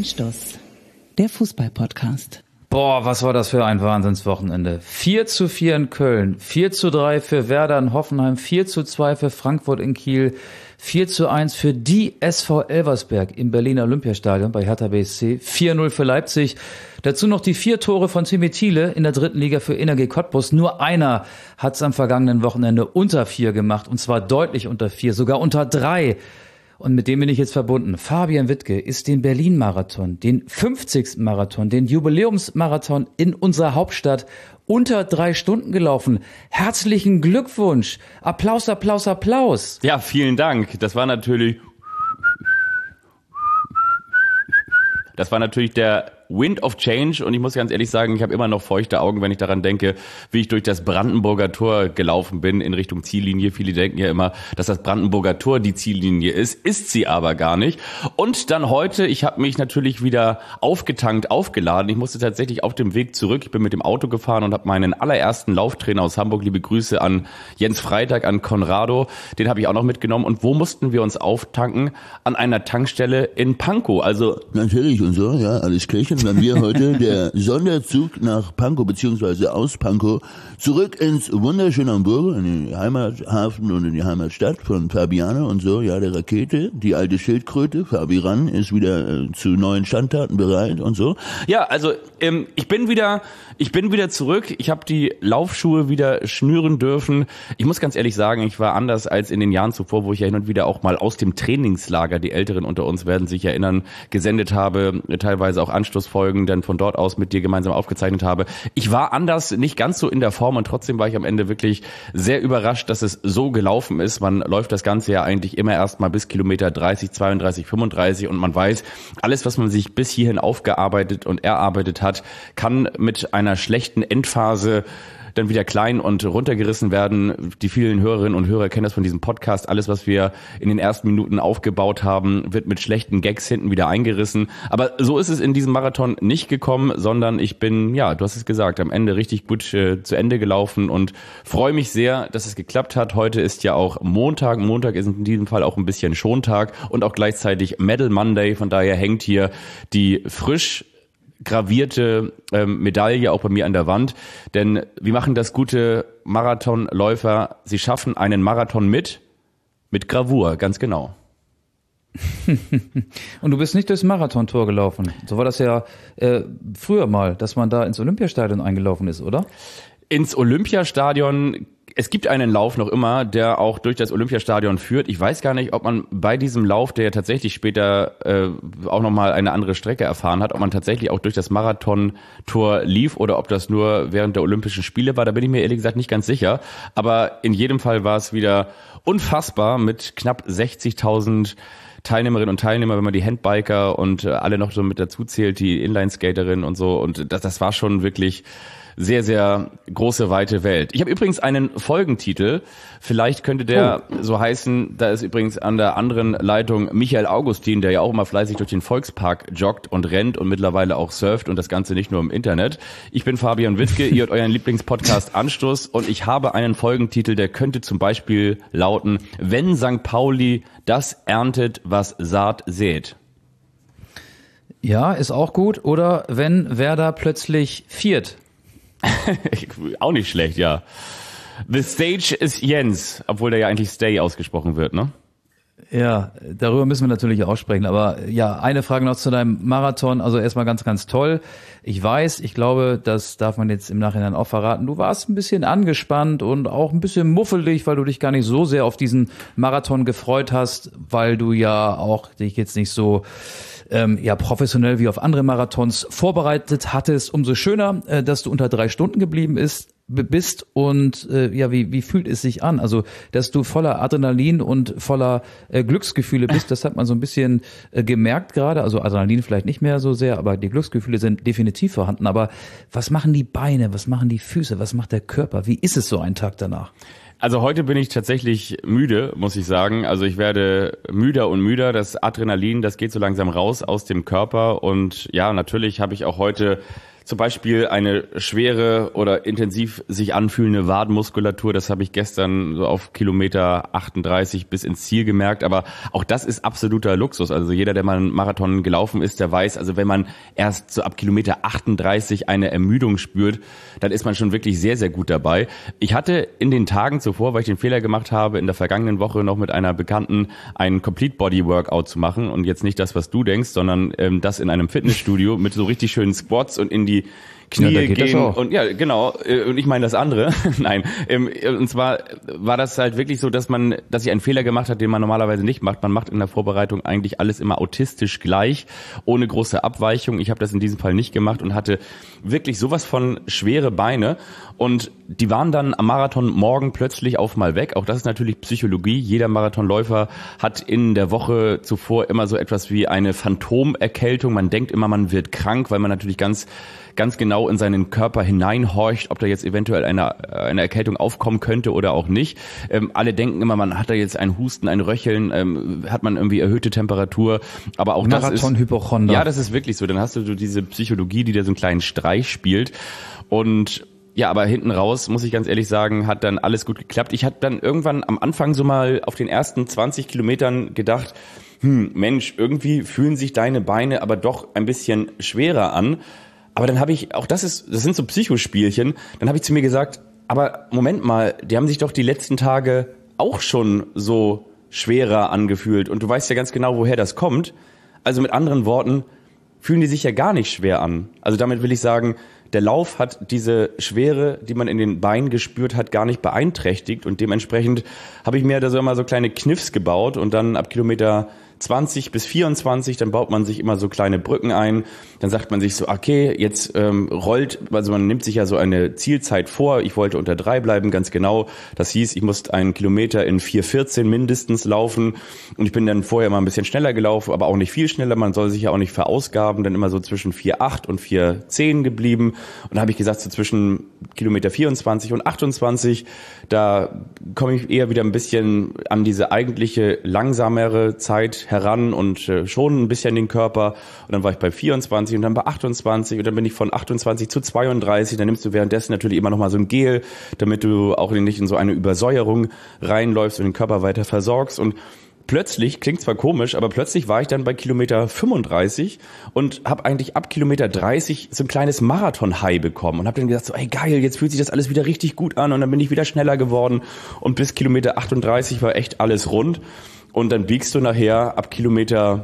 Anstoß, der Fußball-Podcast. Boah, was war das für ein Wahnsinnswochenende. 4:4 in Köln, 4:3 für Werder in Hoffenheim, 4:2 für Frankfurt in Kiel, 4:1 für die SV Elversberg im Berliner Olympiastadion bei Hertha BSC, 4:0 für Leipzig. Dazu noch die 4 Tore von Timmy Thiele in der 3. Liga für Energie Cottbus. Nur einer hat es am vergangenen Wochenende unter 4 gemacht, und zwar deutlich unter 4, sogar unter 3. Und mit dem bin ich jetzt verbunden. Fabian Wittke ist den Berlin-Marathon, den 50. Marathon, den Jubiläumsmarathon in unserer Hauptstadt unter 3 Stunden gelaufen. Herzlichen Glückwunsch. Applaus, Applaus, Applaus. Ja, vielen Dank. Das war natürlich der Wind of Change, und ich muss ganz ehrlich sagen, ich habe immer noch feuchte Augen, wenn ich daran denke, wie ich durch das Brandenburger Tor gelaufen bin in Richtung Ziellinie. Viele denken ja immer, dass das Brandenburger Tor die Ziellinie ist sie aber gar nicht. Und dann heute, ich habe mich natürlich wieder aufgetankt, aufgeladen. Ich musste tatsächlich auf dem Weg zurück, ich bin mit dem Auto gefahren und habe meinen allerersten Lauftrainer aus Hamburg, liebe Grüße an Jens Freitag, an Conrado, den habe ich auch noch mitgenommen. Und wo mussten wir uns auftanken? An einer Tankstelle in Pankow. Also natürlich und so, ja, alles klärchen. Dann wir heute der Sonderzug nach Pankow beziehungsweise aus Pankow zurück ins wunderschöne Hamburg, in den Heimathafen und in die Heimatstadt von Fabiane und so, ja, der Rakete, die alte Schildkröte, Fabi Ran ist wieder zu neuen Schandtaten bereit und so. Ja, also ich bin wieder zurück, ich habe die Laufschuhe wieder schnüren dürfen. Ich muss ganz ehrlich sagen, ich war anders als in den Jahren zuvor, wo ich ja hin und wieder auch mal aus dem Trainingslager, die Älteren unter uns werden sich erinnern, gesendet habe, teilweise auch Anschlussfolgen dann von dort aus mit dir gemeinsam aufgezeichnet habe. Ich war anders, nicht ganz so in der Form, und trotzdem war ich am Ende wirklich sehr überrascht, dass es so gelaufen ist. Man läuft das Ganze ja eigentlich immer erst mal bis Kilometer 30, 32, 35 und man weiß, alles, was man sich bis hierhin aufgearbeitet und erarbeitet hat, kann mit einer schlechten Endphase dann wieder klein und runtergerissen werden. Die vielen Hörerinnen und Hörer kennen das von diesem Podcast. Alles, was wir in den ersten Minuten aufgebaut haben, wird mit schlechten Gags hinten wieder eingerissen. Aber so ist es in diesem Marathon nicht gekommen, sondern ich bin, ja, du hast es gesagt, am Ende richtig gut zu Ende gelaufen und freue mich sehr, dass es geklappt hat. Heute ist ja auch Montag. Montag ist in diesem Fall auch ein bisschen Schontag und auch gleichzeitig Medal Monday. Von daher hängt hier die frisch gravierte Medaille auch bei mir an der Wand, denn wie machen das gute Marathonläufer? Sie schaffen einen Marathon mit Gravur, ganz genau. Und du bist nicht durchs Marathontor gelaufen. So war das ja früher mal, dass man da ins Olympiastadion eingelaufen ist, oder? Ins Olympiastadion. Es gibt einen Lauf noch immer, der auch durch das Olympiastadion führt. Ich weiß gar nicht, ob man bei diesem Lauf, der ja tatsächlich später auch nochmal eine andere Strecke erfahren hat, ob man tatsächlich auch durch das Marathontor lief oder ob das nur während der Olympischen Spiele war. Da bin ich mir ehrlich gesagt nicht ganz sicher. Aber in jedem Fall war es wieder unfassbar mit knapp 60.000 Teilnehmerinnen und Teilnehmer, wenn man die Handbiker und alle noch so mit dazu zählt, die Inlineskaterinnen und so. Und das war schon wirklich sehr, sehr große, weite Welt. Ich habe übrigens einen Folgentitel. Vielleicht könnte der so heißen. Da ist übrigens an der anderen Leitung Michael Augustin, der ja auch immer fleißig durch den Volkspark joggt und rennt und mittlerweile auch surft und das Ganze nicht nur im Internet. Ich bin Fabian Wittke, ihr hört euren Lieblingspodcast Anstoß und ich habe einen Folgentitel, der könnte zum Beispiel lauten: Wenn St. Pauli das erntet, was Saat sät. Ja, ist auch gut. Oder wenn Werder plötzlich viert. Auch nicht schlecht, ja. The stage is Jens, obwohl der ja eigentlich Stay ausgesprochen wird, ne? Ja, darüber müssen wir natürlich auch sprechen. Aber ja, eine Frage noch zu deinem Marathon. Also erstmal ganz, ganz toll. Ich weiß, ich glaube, das darf man jetzt im Nachhinein auch verraten. Du warst ein bisschen angespannt und auch ein bisschen muffelig, weil du dich gar nicht so sehr auf diesen Marathon gefreut hast, weil du ja auch dich jetzt nicht so professionell wie auf andere Marathons vorbereitet hattest. Umso schöner, dass du unter 3 Stunden geblieben bist und wie fühlt es sich an? Also, dass du voller Adrenalin und voller Glücksgefühle bist, das hat man so ein bisschen gemerkt gerade. Also Adrenalin vielleicht nicht mehr so sehr, aber die Glücksgefühle sind definitiv vorhanden. Aber was machen die Beine, was machen die Füße, was macht der Körper? Wie ist es so ein Tag danach? Also heute bin ich tatsächlich müde, muss ich sagen. Also ich werde müder und müder. Das Adrenalin, das geht so langsam raus aus dem Körper. Und ja, natürlich habe ich auch heute zum Beispiel eine schwere oder intensiv sich anfühlende Wadenmuskulatur. Das habe ich gestern so auf Kilometer 38 bis ins Ziel gemerkt. Aber auch das ist absoluter Luxus. Also jeder, der mal einen Marathon gelaufen ist, der weiß, also wenn man erst so ab Kilometer 38 eine Ermüdung spürt, dann ist man schon wirklich sehr, sehr gut dabei. Ich hatte in den Tagen zuvor, weil ich den Fehler gemacht habe, in der vergangenen Woche noch mit einer Bekannten ein Complete Body Workout zu machen. Und jetzt nicht das, was du denkst, sondern das in einem Fitnessstudio mit so richtig schönen Squats und in die Knie gehen und ja, genau. Und ich meine das andere. Nein. Und zwar war das halt wirklich so, dass ich einen Fehler gemacht habe, den man normalerweise nicht macht. Man macht in der Vorbereitung eigentlich alles immer autistisch gleich, ohne große Abweichung. Ich habe das in diesem Fall nicht gemacht und hatte wirklich sowas von schwere Beine. Und die waren dann am Marathon morgen plötzlich auf mal weg. Auch das ist natürlich Psychologie. Jeder Marathonläufer hat in der Woche zuvor immer so etwas wie eine Phantomerkältung. Man denkt immer, man wird krank, weil man natürlich ganz genau in seinen Körper hineinhorcht, ob da jetzt eventuell eine Erkältung aufkommen könnte oder auch nicht. Alle denken immer, man hat da jetzt einen Husten, ein Röcheln, hat man irgendwie erhöhte Temperatur. Aber auch Marathon-Hypochonder. Ja, das ist wirklich so. Dann hast du so diese Psychologie, die da so einen kleinen Streich spielt. Und ja, aber hinten raus, muss ich ganz ehrlich sagen, hat dann alles gut geklappt. Ich hatte dann irgendwann am Anfang so mal auf den ersten 20 Kilometern gedacht, Mensch, irgendwie fühlen sich deine Beine aber doch ein bisschen schwerer an. Aber dann habe ich, das sind so Psychospielchen, dann habe ich zu mir gesagt, aber Moment mal, die haben sich doch die letzten Tage auch schon so schwerer angefühlt und du weißt ja ganz genau, woher das kommt. Also mit anderen Worten, fühlen die sich ja gar nicht schwer an. Also damit will ich sagen, der Lauf hat diese Schwere, die man in den Beinen gespürt hat, gar nicht beeinträchtigt und dementsprechend habe ich mir da so immer so kleine Kniffs gebaut und dann ab Kilometer 20 bis 24, dann baut man sich immer so kleine Brücken ein, dann sagt man sich so, okay, jetzt rollt, also man nimmt sich ja so eine Zielzeit vor, ich wollte unter 3 bleiben, ganz genau, das hieß, ich musste einen Kilometer in 4:14 mindestens laufen und ich bin dann vorher mal ein bisschen schneller gelaufen, aber auch nicht viel schneller, man soll sich ja auch nicht verausgaben, dann immer so zwischen 4:8 und 4:10 geblieben und da habe ich gesagt, so zwischen Kilometer 24 und 28, da komme ich eher wieder ein bisschen an diese eigentliche langsamere Zeit heran und schon ein bisschen den Körper und dann war ich bei 24 und dann bei 28 und dann bin ich von 28 zu 32, dann nimmst du währenddessen natürlich immer noch mal so ein Gel, damit du auch nicht in so eine Übersäuerung reinläufst und den Körper weiter versorgst und plötzlich, klingt zwar komisch, aber plötzlich war ich dann bei Kilometer 35 und habe eigentlich ab Kilometer 30 so ein kleines Marathon-High bekommen und habe dann gesagt, so, ey geil, jetzt fühlt sich das alles wieder richtig gut an und dann bin ich wieder schneller geworden und bis Kilometer 38 war echt alles rund und dann biegst du nachher ab Kilometer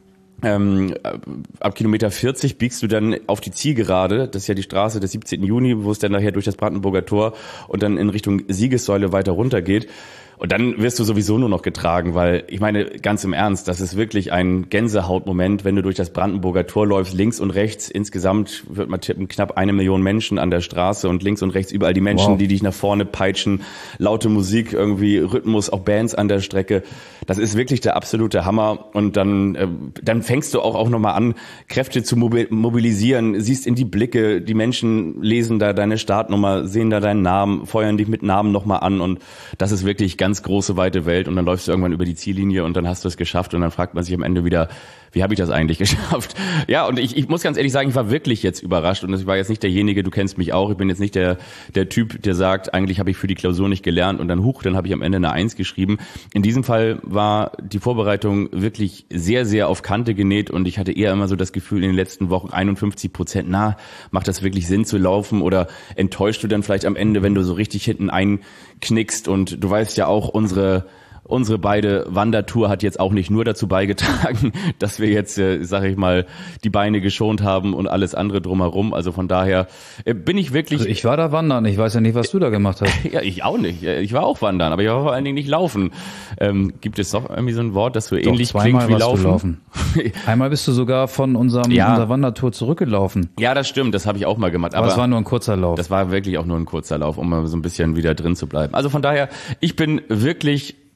40 biegst du dann auf die Zielgerade, das ist ja die Straße des 17. Juni, wo es dann nachher durch das Brandenburger Tor und dann in Richtung Siegessäule weiter runter geht. Und dann wirst du sowieso nur noch getragen, weil ich meine, ganz im Ernst, das ist wirklich ein Gänsehautmoment, wenn du durch das Brandenburger Tor läufst, links und rechts, insgesamt wird man tippen, knapp 1 Million Menschen an der Straße und links und rechts überall die Menschen, die dich nach vorne peitschen, laute Musik, irgendwie Rhythmus, auch Bands an der Strecke. Das ist wirklich der absolute Hammer und dann fängst du auch nochmal an, Kräfte zu mobilisieren, siehst in die Blicke, die Menschen lesen da deine Startnummer, sehen da deinen Namen, feuern dich mit Namen nochmal an und das ist wirklich ganz große, weite Welt und dann läufst du irgendwann über die Ziellinie und dann hast du es geschafft und dann fragt man sich am Ende wieder, wie habe ich das eigentlich geschafft? Ja, und ich muss ganz ehrlich sagen, ich war wirklich jetzt überrascht und ich war jetzt nicht derjenige, du kennst mich auch, ich bin jetzt nicht der Typ, der sagt, eigentlich habe ich für die Klausur nicht gelernt und dann dann habe ich am Ende eine 1 geschrieben. In diesem Fall war die Vorbereitung wirklich sehr, sehr auf Kante genäht und ich hatte eher immer so das Gefühl in den letzten Wochen 51%, macht das wirklich Sinn zu laufen oder enttäuscht du dann vielleicht am Ende, wenn du so richtig hinten einknickst und du weißt ja auch, unsere beide Wandertour hat jetzt auch nicht nur dazu beigetragen, dass wir jetzt, sage ich mal, die Beine geschont haben und alles andere drumherum. Also von daher bin ich wirklich... Also ich war da wandern, ich weiß ja nicht, was du da gemacht hast. Ja, ich auch nicht. Ich war auch wandern, aber ich war vor allen Dingen nicht laufen. Gibt es doch irgendwie so ein Wort, das so ähnlich klingt wie laufen? Einmal bist du sogar von unserer Wandertour zurückgelaufen. Ja, das stimmt, das habe ich auch mal gemacht. Aber es war nur ein kurzer Lauf. Das war wirklich auch nur ein kurzer Lauf, um mal so ein bisschen wieder drin zu bleiben. Also von daher, ich bin wirklich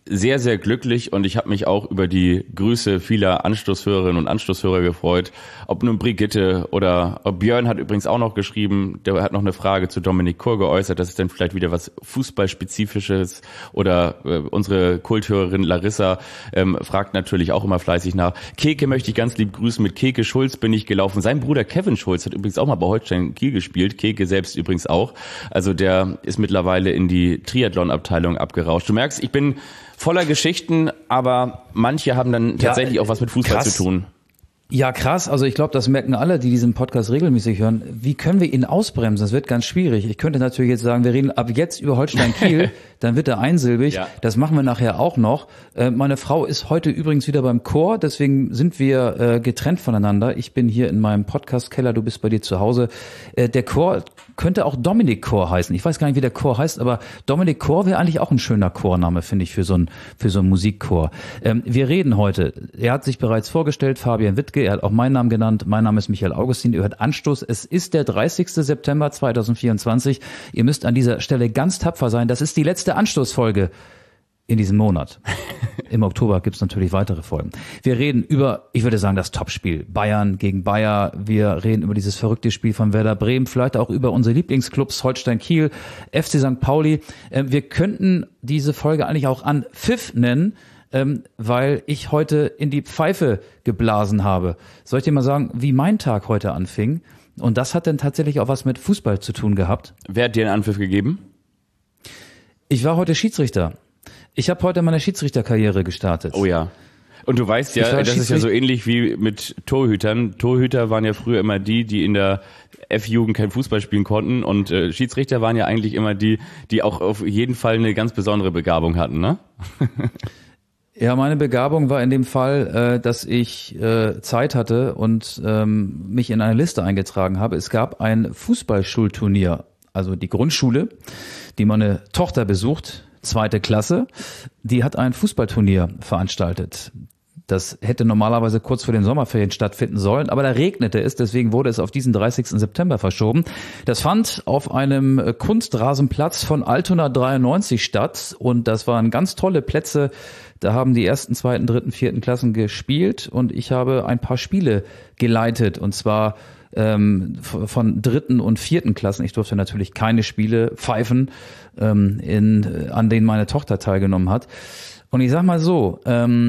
sehr, sehr glücklich und ich habe mich auch über die Grüße vieler Anstoßhörerinnen und Anstoßhörer gefreut. Ob nun Brigitte oder Björn hat übrigens auch noch geschrieben, der hat noch eine Frage zu Dominik Kor geäußert, das ist dann vielleicht wieder was Fußballspezifisches oder unsere Kulthörerin Larissa fragt natürlich auch immer fleißig nach. Keke möchte ich ganz lieb grüßen, mit Keke Schulz bin ich gelaufen. Sein Bruder Kevin Schulz hat übrigens auch mal bei Holstein Kiel gespielt, Keke selbst übrigens auch. Also der ist mittlerweile in die Triathlon-Abteilung abgerauscht. Du merkst, ich bin voller Geschichten, aber manche haben dann tatsächlich auch was mit Fußball zu tun. Ja, krass. Also ich glaube, das merken alle, die diesen Podcast regelmäßig hören. Wie können wir ihn ausbremsen? Das wird ganz schwierig. Ich könnte natürlich jetzt sagen, wir reden ab jetzt über Holstein Kiel, dann wird er einsilbig. Ja. Das machen wir nachher auch noch. Meine Frau ist heute übrigens wieder beim Chor, deswegen sind wir getrennt voneinander. Ich bin hier in meinem Podcast-Keller, du bist bei dir zu Hause. Der Chor könnte auch Dominik Chor heißen. Ich weiß gar nicht, wie der Chor heißt, aber Dominik Chor wäre eigentlich auch ein schöner Chorname, finde ich, für so einen Musikchor. Wir reden heute. Er hat sich bereits vorgestellt, Fabian Wittke. Er hat auch meinen Namen genannt. Mein Name ist Michael Augustin. Ihr hört Anstoß. Es ist der 30. September 2024. Ihr müsst an dieser Stelle ganz tapfer sein. Das ist die letzte Anstoßfolge in diesem Monat. Im Oktober gibt's natürlich weitere Folgen. Wir reden über, ich würde sagen, das Topspiel. Bayern gegen Bayer. Wir reden über dieses verrückte Spiel von Werder Bremen. Vielleicht auch über unsere Lieblingsclubs Holstein Kiel, FC St. Pauli. Wir könnten diese Folge eigentlich auch an Pfiff nennen, weil ich heute in die Pfeife geblasen habe. Soll ich dir mal sagen, wie mein Tag heute anfing? Und das hat dann tatsächlich auch was mit Fußball zu tun gehabt. Wer hat dir einen Anpfiff gegeben? Ich war heute Schiedsrichter. Ich habe heute meine Schiedsrichterkarriere gestartet. Oh ja. Und du weißt ja, das ist ja so ähnlich wie mit Torhütern. Torhüter waren ja früher immer die in der F-Jugend kein Fußball spielen konnten und Schiedsrichter waren ja eigentlich immer die auch auf jeden Fall eine ganz besondere Begabung hatten, ne? Ja, meine Begabung war in dem Fall, dass ich Zeit hatte und mich in eine Liste eingetragen habe. Es gab ein Fußballschulturnier, also die Grundschule, die meine Tochter besucht, 2. Klasse, die hat ein Fußballturnier veranstaltet. Das hätte normalerweise kurz vor den Sommerferien stattfinden sollen, aber da regnete es, deswegen wurde es auf diesen 30. September verschoben. Das fand auf einem Kunstrasenplatz von Altona 93 statt und das waren ganz tolle Plätze. Da haben die 1., 2., 3., 4. Klassen gespielt und ich habe ein paar Spiele geleitet und zwar von 3. und 4. Klassen. Ich durfte natürlich keine Spiele pfeifen, an denen meine Tochter teilgenommen hat. Und ich sag mal so,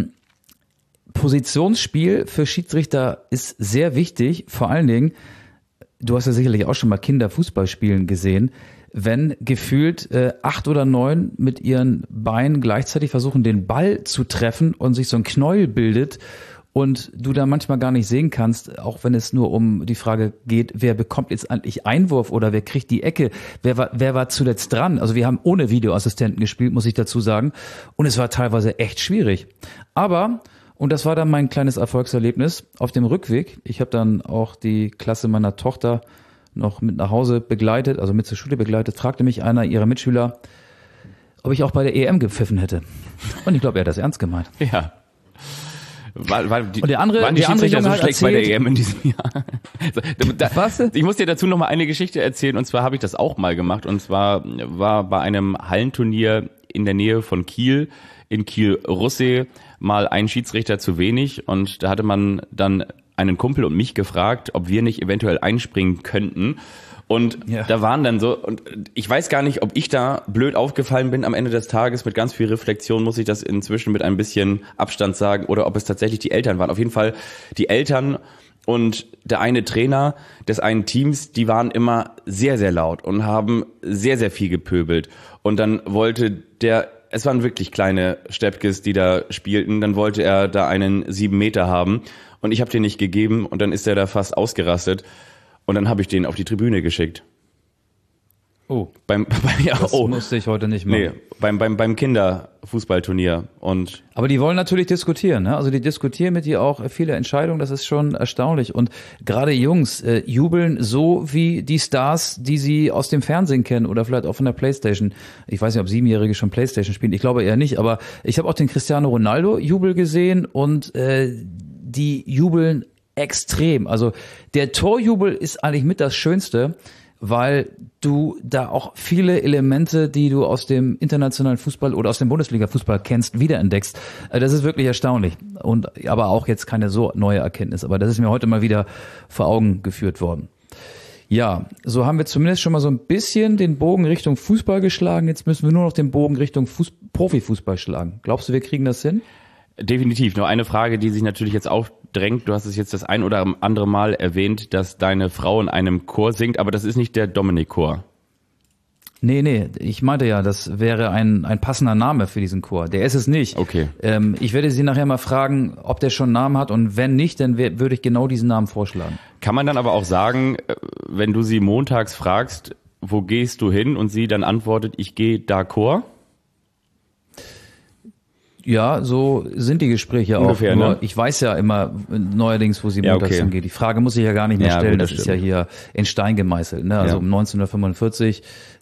Positionsspiel für Schiedsrichter ist sehr wichtig, vor allen Dingen, du hast ja sicherlich auch schon mal Kinder Fußball spielen gesehen, wenn gefühlt 8 oder 9 mit ihren Beinen gleichzeitig versuchen, den Ball zu treffen und sich so ein Knäuel bildet und du da manchmal gar nicht sehen kannst, auch wenn es nur um die Frage geht, wer bekommt jetzt eigentlich Einwurf oder wer kriegt die Ecke, wer war zuletzt dran. Also wir haben ohne Videoassistenten gespielt, muss ich dazu sagen, und es war teilweise echt schwierig. Aber und das war dann mein kleines Erfolgserlebnis auf dem Rückweg. Ich habe dann auch die Klasse meiner Tochter noch mit nach Hause begleitet, also mit zur Schule begleitet, fragte mich einer ihrer Mitschüler, ob ich auch bei der EM gepfiffen hätte. Und ich glaube, er hat das ernst gemeint. Ja. Und der andere, waren die Schiedsrichter so schlecht erzählt, bei der EM in diesem Jahr? Was? Ich muss dir dazu noch mal eine Geschichte erzählen, und zwar habe ich das auch mal gemacht, und zwar war bei einem Hallenturnier in der Nähe von Kiel, in Kiel-Russee, mal ein Schiedsrichter zu wenig, und da hatte man dann einen Kumpel und mich gefragt, ob wir nicht eventuell einspringen könnten. Und ja, da waren dann so, und ich weiß gar nicht, ob ich da blöd aufgefallen bin am Ende des Tages, mit ganz viel Reflexion muss ich das inzwischen mit ein bisschen Abstand sagen, oder ob es tatsächlich die Eltern waren. Auf jeden Fall die Eltern und der eine Trainer des einen Teams, die waren immer sehr, sehr laut und haben sehr, sehr viel gepöbelt. Und dann wollte es waren wirklich kleine Steppkes, die da spielten, dann wollte er da einen 7 Meter haben und ich habe den nicht gegeben und dann ist er da fast ausgerastet. Und dann habe ich den auf die Tribüne geschickt. Oh, das musste ich heute nicht machen. Nee, beim Kinderfußballturnier. Aber die wollen natürlich diskutieren, ne? Also die diskutieren mit dir auch viele Entscheidungen, das ist schon erstaunlich. Und gerade Jungs jubeln so wie die Stars, die sie aus dem Fernsehen kennen oder vielleicht auch von der Playstation. Ich weiß nicht, ob 7-Jährige schon Playstation spielen, ich glaube eher nicht. Aber ich habe auch den Cristiano Ronaldo Jubel gesehen und die jubeln extrem. Also der Torjubel ist eigentlich mit das Schönste, weil du da auch viele Elemente, die du aus dem internationalen Fußball oder aus dem Bundesliga-Fußball kennst, wiederentdeckst. Das ist wirklich erstaunlich. Und aber auch jetzt keine so neue Erkenntnis. Aber das ist mir heute mal wieder vor Augen geführt worden. Ja, so haben wir zumindest schon mal so ein bisschen den Bogen Richtung Fußball geschlagen. Jetzt müssen wir nur noch den Bogen Richtung Profifußball schlagen. Glaubst du, wir kriegen das hin? Definitiv. Nur eine Frage, die sich natürlich jetzt aufdrängt. Du hast es jetzt das ein oder andere Mal erwähnt, dass deine Frau in einem Chor singt, aber das ist nicht der Dominik-Chor. Nee, ich meinte ja, das wäre ein passender Name für diesen Chor. Der ist es nicht. Okay. Ich werde sie nachher mal fragen, ob der schon einen Namen hat, und wenn nicht, dann würde ich genau diesen Namen vorschlagen. Kann man dann aber auch sagen, wenn du sie montags fragst, wo gehst du hin, und sie dann antwortet, ich gehe da Chor? Ja, so sind die Gespräche ungefähr, auch. Nur ne? Ich weiß ja immer neuerdings, wo sie montags hingeht. Die Frage muss ich ja gar nicht mehr stellen. Gut, das ist ja hier in Stein gemeißelt. Ne? Also um 1945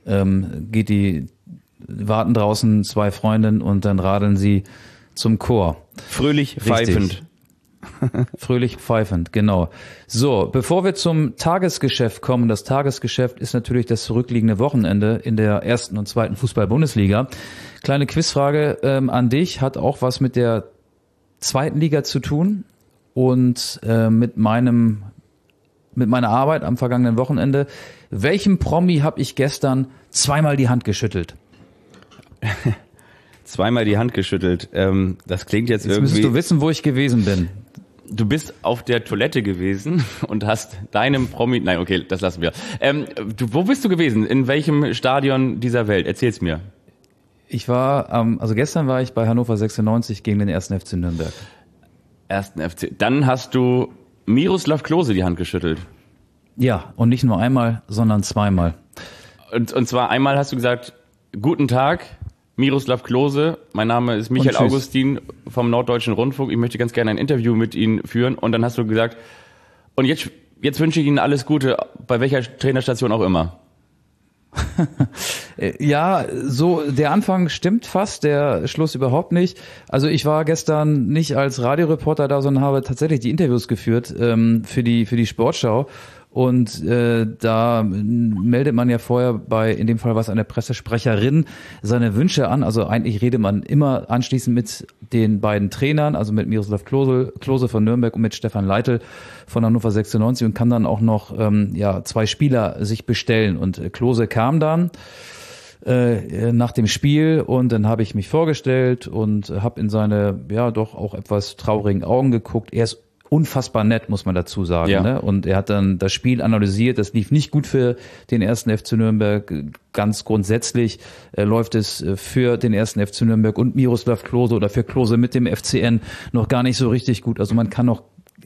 warten draußen zwei Freundinnen und dann radeln sie zum Chor. Fröhlich pfeifend. Fröhlich pfeifend, genau. So, bevor wir zum Tagesgeschäft kommen, das Tagesgeschäft ist natürlich das zurückliegende Wochenende in der 1. und 2. Fußball-Bundesliga. Kleine Quizfrage an dich, hat auch was mit der 2. Liga zu tun und mit meiner Arbeit am vergangenen Wochenende. Welchem Promi habe ich gestern zweimal die Hand geschüttelt? Zweimal die Hand geschüttelt. Das klingt jetzt irgendwie... Müsstest du wissen, wo ich gewesen bin. Du bist auf der Toilette gewesen und hast deinem Promi... Nein, okay, das lassen wir. Wo bist du gewesen? In welchem Stadion dieser Welt? Erzähl's mir. Ich war, also gestern war ich bei Hannover 96 gegen den 1. FC Nürnberg. 1. FC. Dann hast du Miroslav Klose die Hand geschüttelt. Ja, und nicht nur einmal, sondern zweimal. Und zwar einmal hast du gesagt, guten Tag, Miroslav Klose, mein Name ist Michael Augustin vom Norddeutschen Rundfunk, ich möchte ganz gerne ein Interview mit Ihnen führen. Und dann hast du gesagt, und jetzt wünsche ich Ihnen alles Gute, bei welcher Trainerstation auch immer. Ja, so der Anfang stimmt fast, der Schluss überhaupt nicht. Also ich war gestern nicht als Radioreporter da, sondern habe tatsächlich die Interviews geführt für die Sportschau. Und da meldet man ja vorher in dem Fall war es eine Pressesprecherin, seine Wünsche an. Also eigentlich redet man immer anschließend mit den beiden Trainern, also mit Miroslav Klose von Nürnberg und mit Stefan Leitl von Hannover 96 und kann dann auch noch zwei Spieler sich bestellen. Und Klose kam dann nach dem Spiel und dann habe ich mich vorgestellt und habe in seine doch auch etwas traurigen Augen geguckt. Er ist unfassbar nett, muss man dazu sagen. Ja. Ne? Und er hat dann das Spiel analysiert. Das lief nicht gut für den 1. FC Nürnberg. Ganz grundsätzlich läuft es für den 1. FC Nürnberg und Miroslav Klose oder für Klose mit dem FCN noch gar nicht so richtig gut. Also man kann noch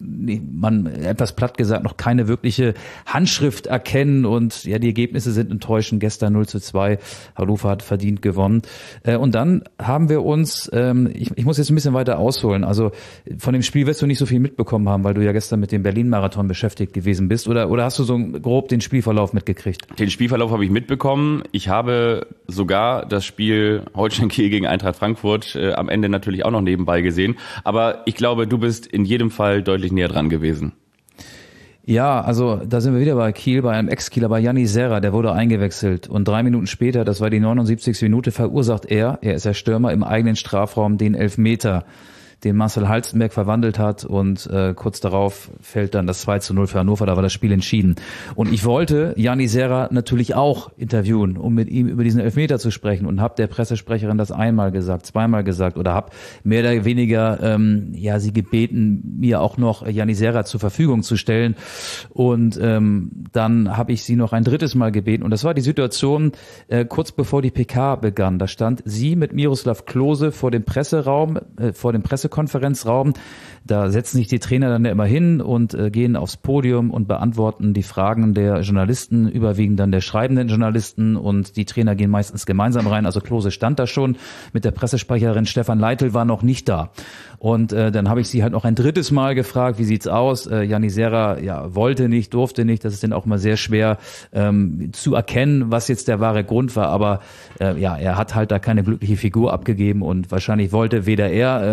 etwas platt gesagt, noch keine wirkliche Handschrift erkennen und die Ergebnisse sind enttäuschend. Gestern 0:2, Hannover hat verdient gewonnen. Und dann haben wir uns, ich muss jetzt ein bisschen weiter ausholen, also von dem Spiel wirst du nicht so viel mitbekommen haben, weil du ja gestern mit dem Berlin-Marathon beschäftigt gewesen bist, oder hast du so grob den Spielverlauf mitgekriegt? Den Spielverlauf habe ich mitbekommen. Ich habe sogar das Spiel Holstein Kiel gegen Eintracht Frankfurt am Ende natürlich auch noch nebenbei gesehen, aber ich glaube, du bist in jedem Fall deutlich näher dran gewesen. Ja, also da sind wir wieder bei Kiel, bei einem Ex-Kieler, bei Janni Serra, der wurde eingewechselt und 3 Minuten später, das war die 79. Minute, verursacht er ist der Stürmer, im eigenen Strafraum den Elfmeter, den Marcel Halstenberg verwandelt hat und kurz darauf fällt dann das 2:0 für Hannover, da war das Spiel entschieden. Und ich wollte Janni Serra natürlich auch interviewen, um mit ihm über diesen Elfmeter zu sprechen und habe der Pressesprecherin das einmal gesagt, zweimal gesagt oder habe mehr oder weniger sie gebeten, mir auch noch Janni Serra zur Verfügung zu stellen. Und dann habe ich sie noch ein drittes Mal gebeten und das war die Situation kurz bevor die PK begann. Da stand sie mit Miroslav Klose vor dem Pressekonferenzraum. Da setzen sich die Trainer dann ja immer hin und gehen aufs Podium und beantworten die Fragen der Journalisten, überwiegend dann der schreibenden Journalisten, und die Trainer gehen meistens gemeinsam rein. Also Klose stand da schon mit der Pressesprecherin, Stefan Leitl war noch nicht da. Und dann habe ich sie halt noch ein drittes Mal gefragt, wie sieht's aus? Janni Serra wollte nicht, durfte nicht. Das ist dann auch mal sehr schwer zu erkennen, was jetzt der wahre Grund war. Aber er hat halt da keine glückliche Figur abgegeben und wahrscheinlich wollte weder er dann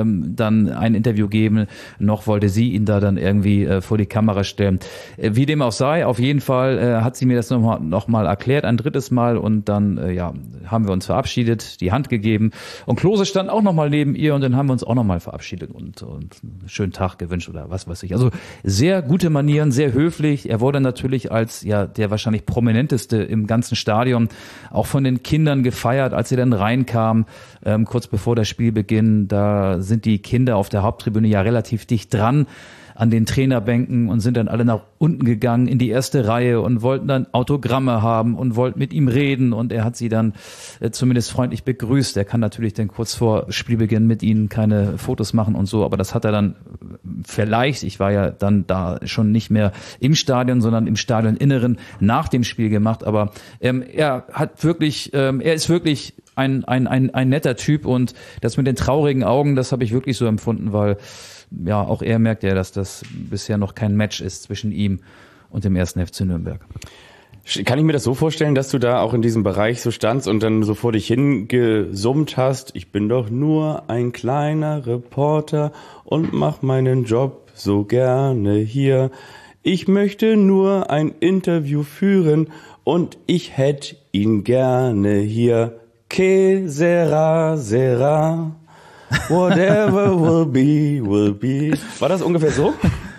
dann ein Interview geben, noch wollte sie ihn da dann irgendwie vor die Kamera stellen. Wie dem auch sei, auf jeden Fall hat sie mir das noch mal erklärt, ein drittes Mal, und dann haben wir uns verabschiedet, die Hand gegeben, und Klose stand auch noch mal neben ihr, und dann haben wir uns auch noch mal verabschiedet und einen schönen Tag gewünscht oder was weiß ich. Also sehr gute Manieren, sehr höflich. Er wurde natürlich als der wahrscheinlich prominenteste im ganzen Stadion auch von den Kindern gefeiert, als sie dann reinkamen, kurz bevor das Spiel beginnt. Da sind die Kinder auf der Haupttribüne ja relativ dicht dran an den Trainerbänken und sind dann alle nach unten gegangen in die erste Reihe und wollten dann Autogramme haben und wollten mit ihm reden, und er hat sie dann zumindest freundlich begrüßt. Er kann natürlich dann kurz vor Spielbeginn mit ihnen keine Fotos machen und so, aber das hat er dann vielleicht, ich war ja dann da schon nicht mehr im Stadion, sondern im Stadioninneren nach dem Spiel gemacht, aber er ist wirklich ein netter Typ, und das mit den traurigen Augen, das habe ich wirklich so empfunden, weil auch er merkt ja, dass das bisher noch kein Match ist zwischen ihm und dem 1. FC Nürnberg. Kann ich mir das so vorstellen, dass du da auch in diesem Bereich so standst und dann so vor dich hingesummt hast, ich bin doch nur ein kleiner Reporter und mach meinen Job so gerne hier. Ich möchte nur ein Interview führen und ich hätte ihn gerne hier. Que sera, sera. Whatever will be. War das ungefähr so?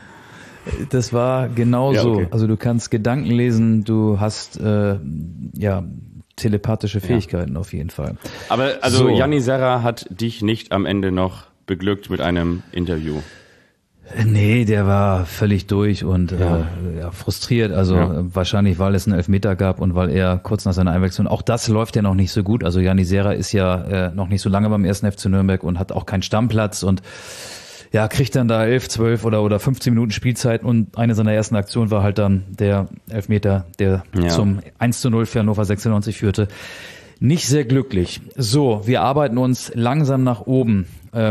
Das war genau so. Okay. Also du kannst Gedanken lesen, du hast telepathische Fähigkeiten auf jeden Fall. Aber also Gianni Serra hat dich nicht am Ende noch beglückt mit einem Interview? Nee, der war völlig durch und frustriert. Also wahrscheinlich, weil es einen Elfmeter gab und weil er kurz nach seiner Einwechslung, auch das läuft ja noch nicht so gut. Also Gianni Serra ist ja noch nicht so lange beim 1. FC Nürnberg und hat auch keinen Stammplatz und kriegt dann da 11, 12 oder 15 Minuten Spielzeit, und eine seiner ersten Aktionen war halt dann der Elfmeter, der zum 1:0 für Hannover 96 führte. Nicht sehr glücklich. So, wir arbeiten uns langsam nach oben.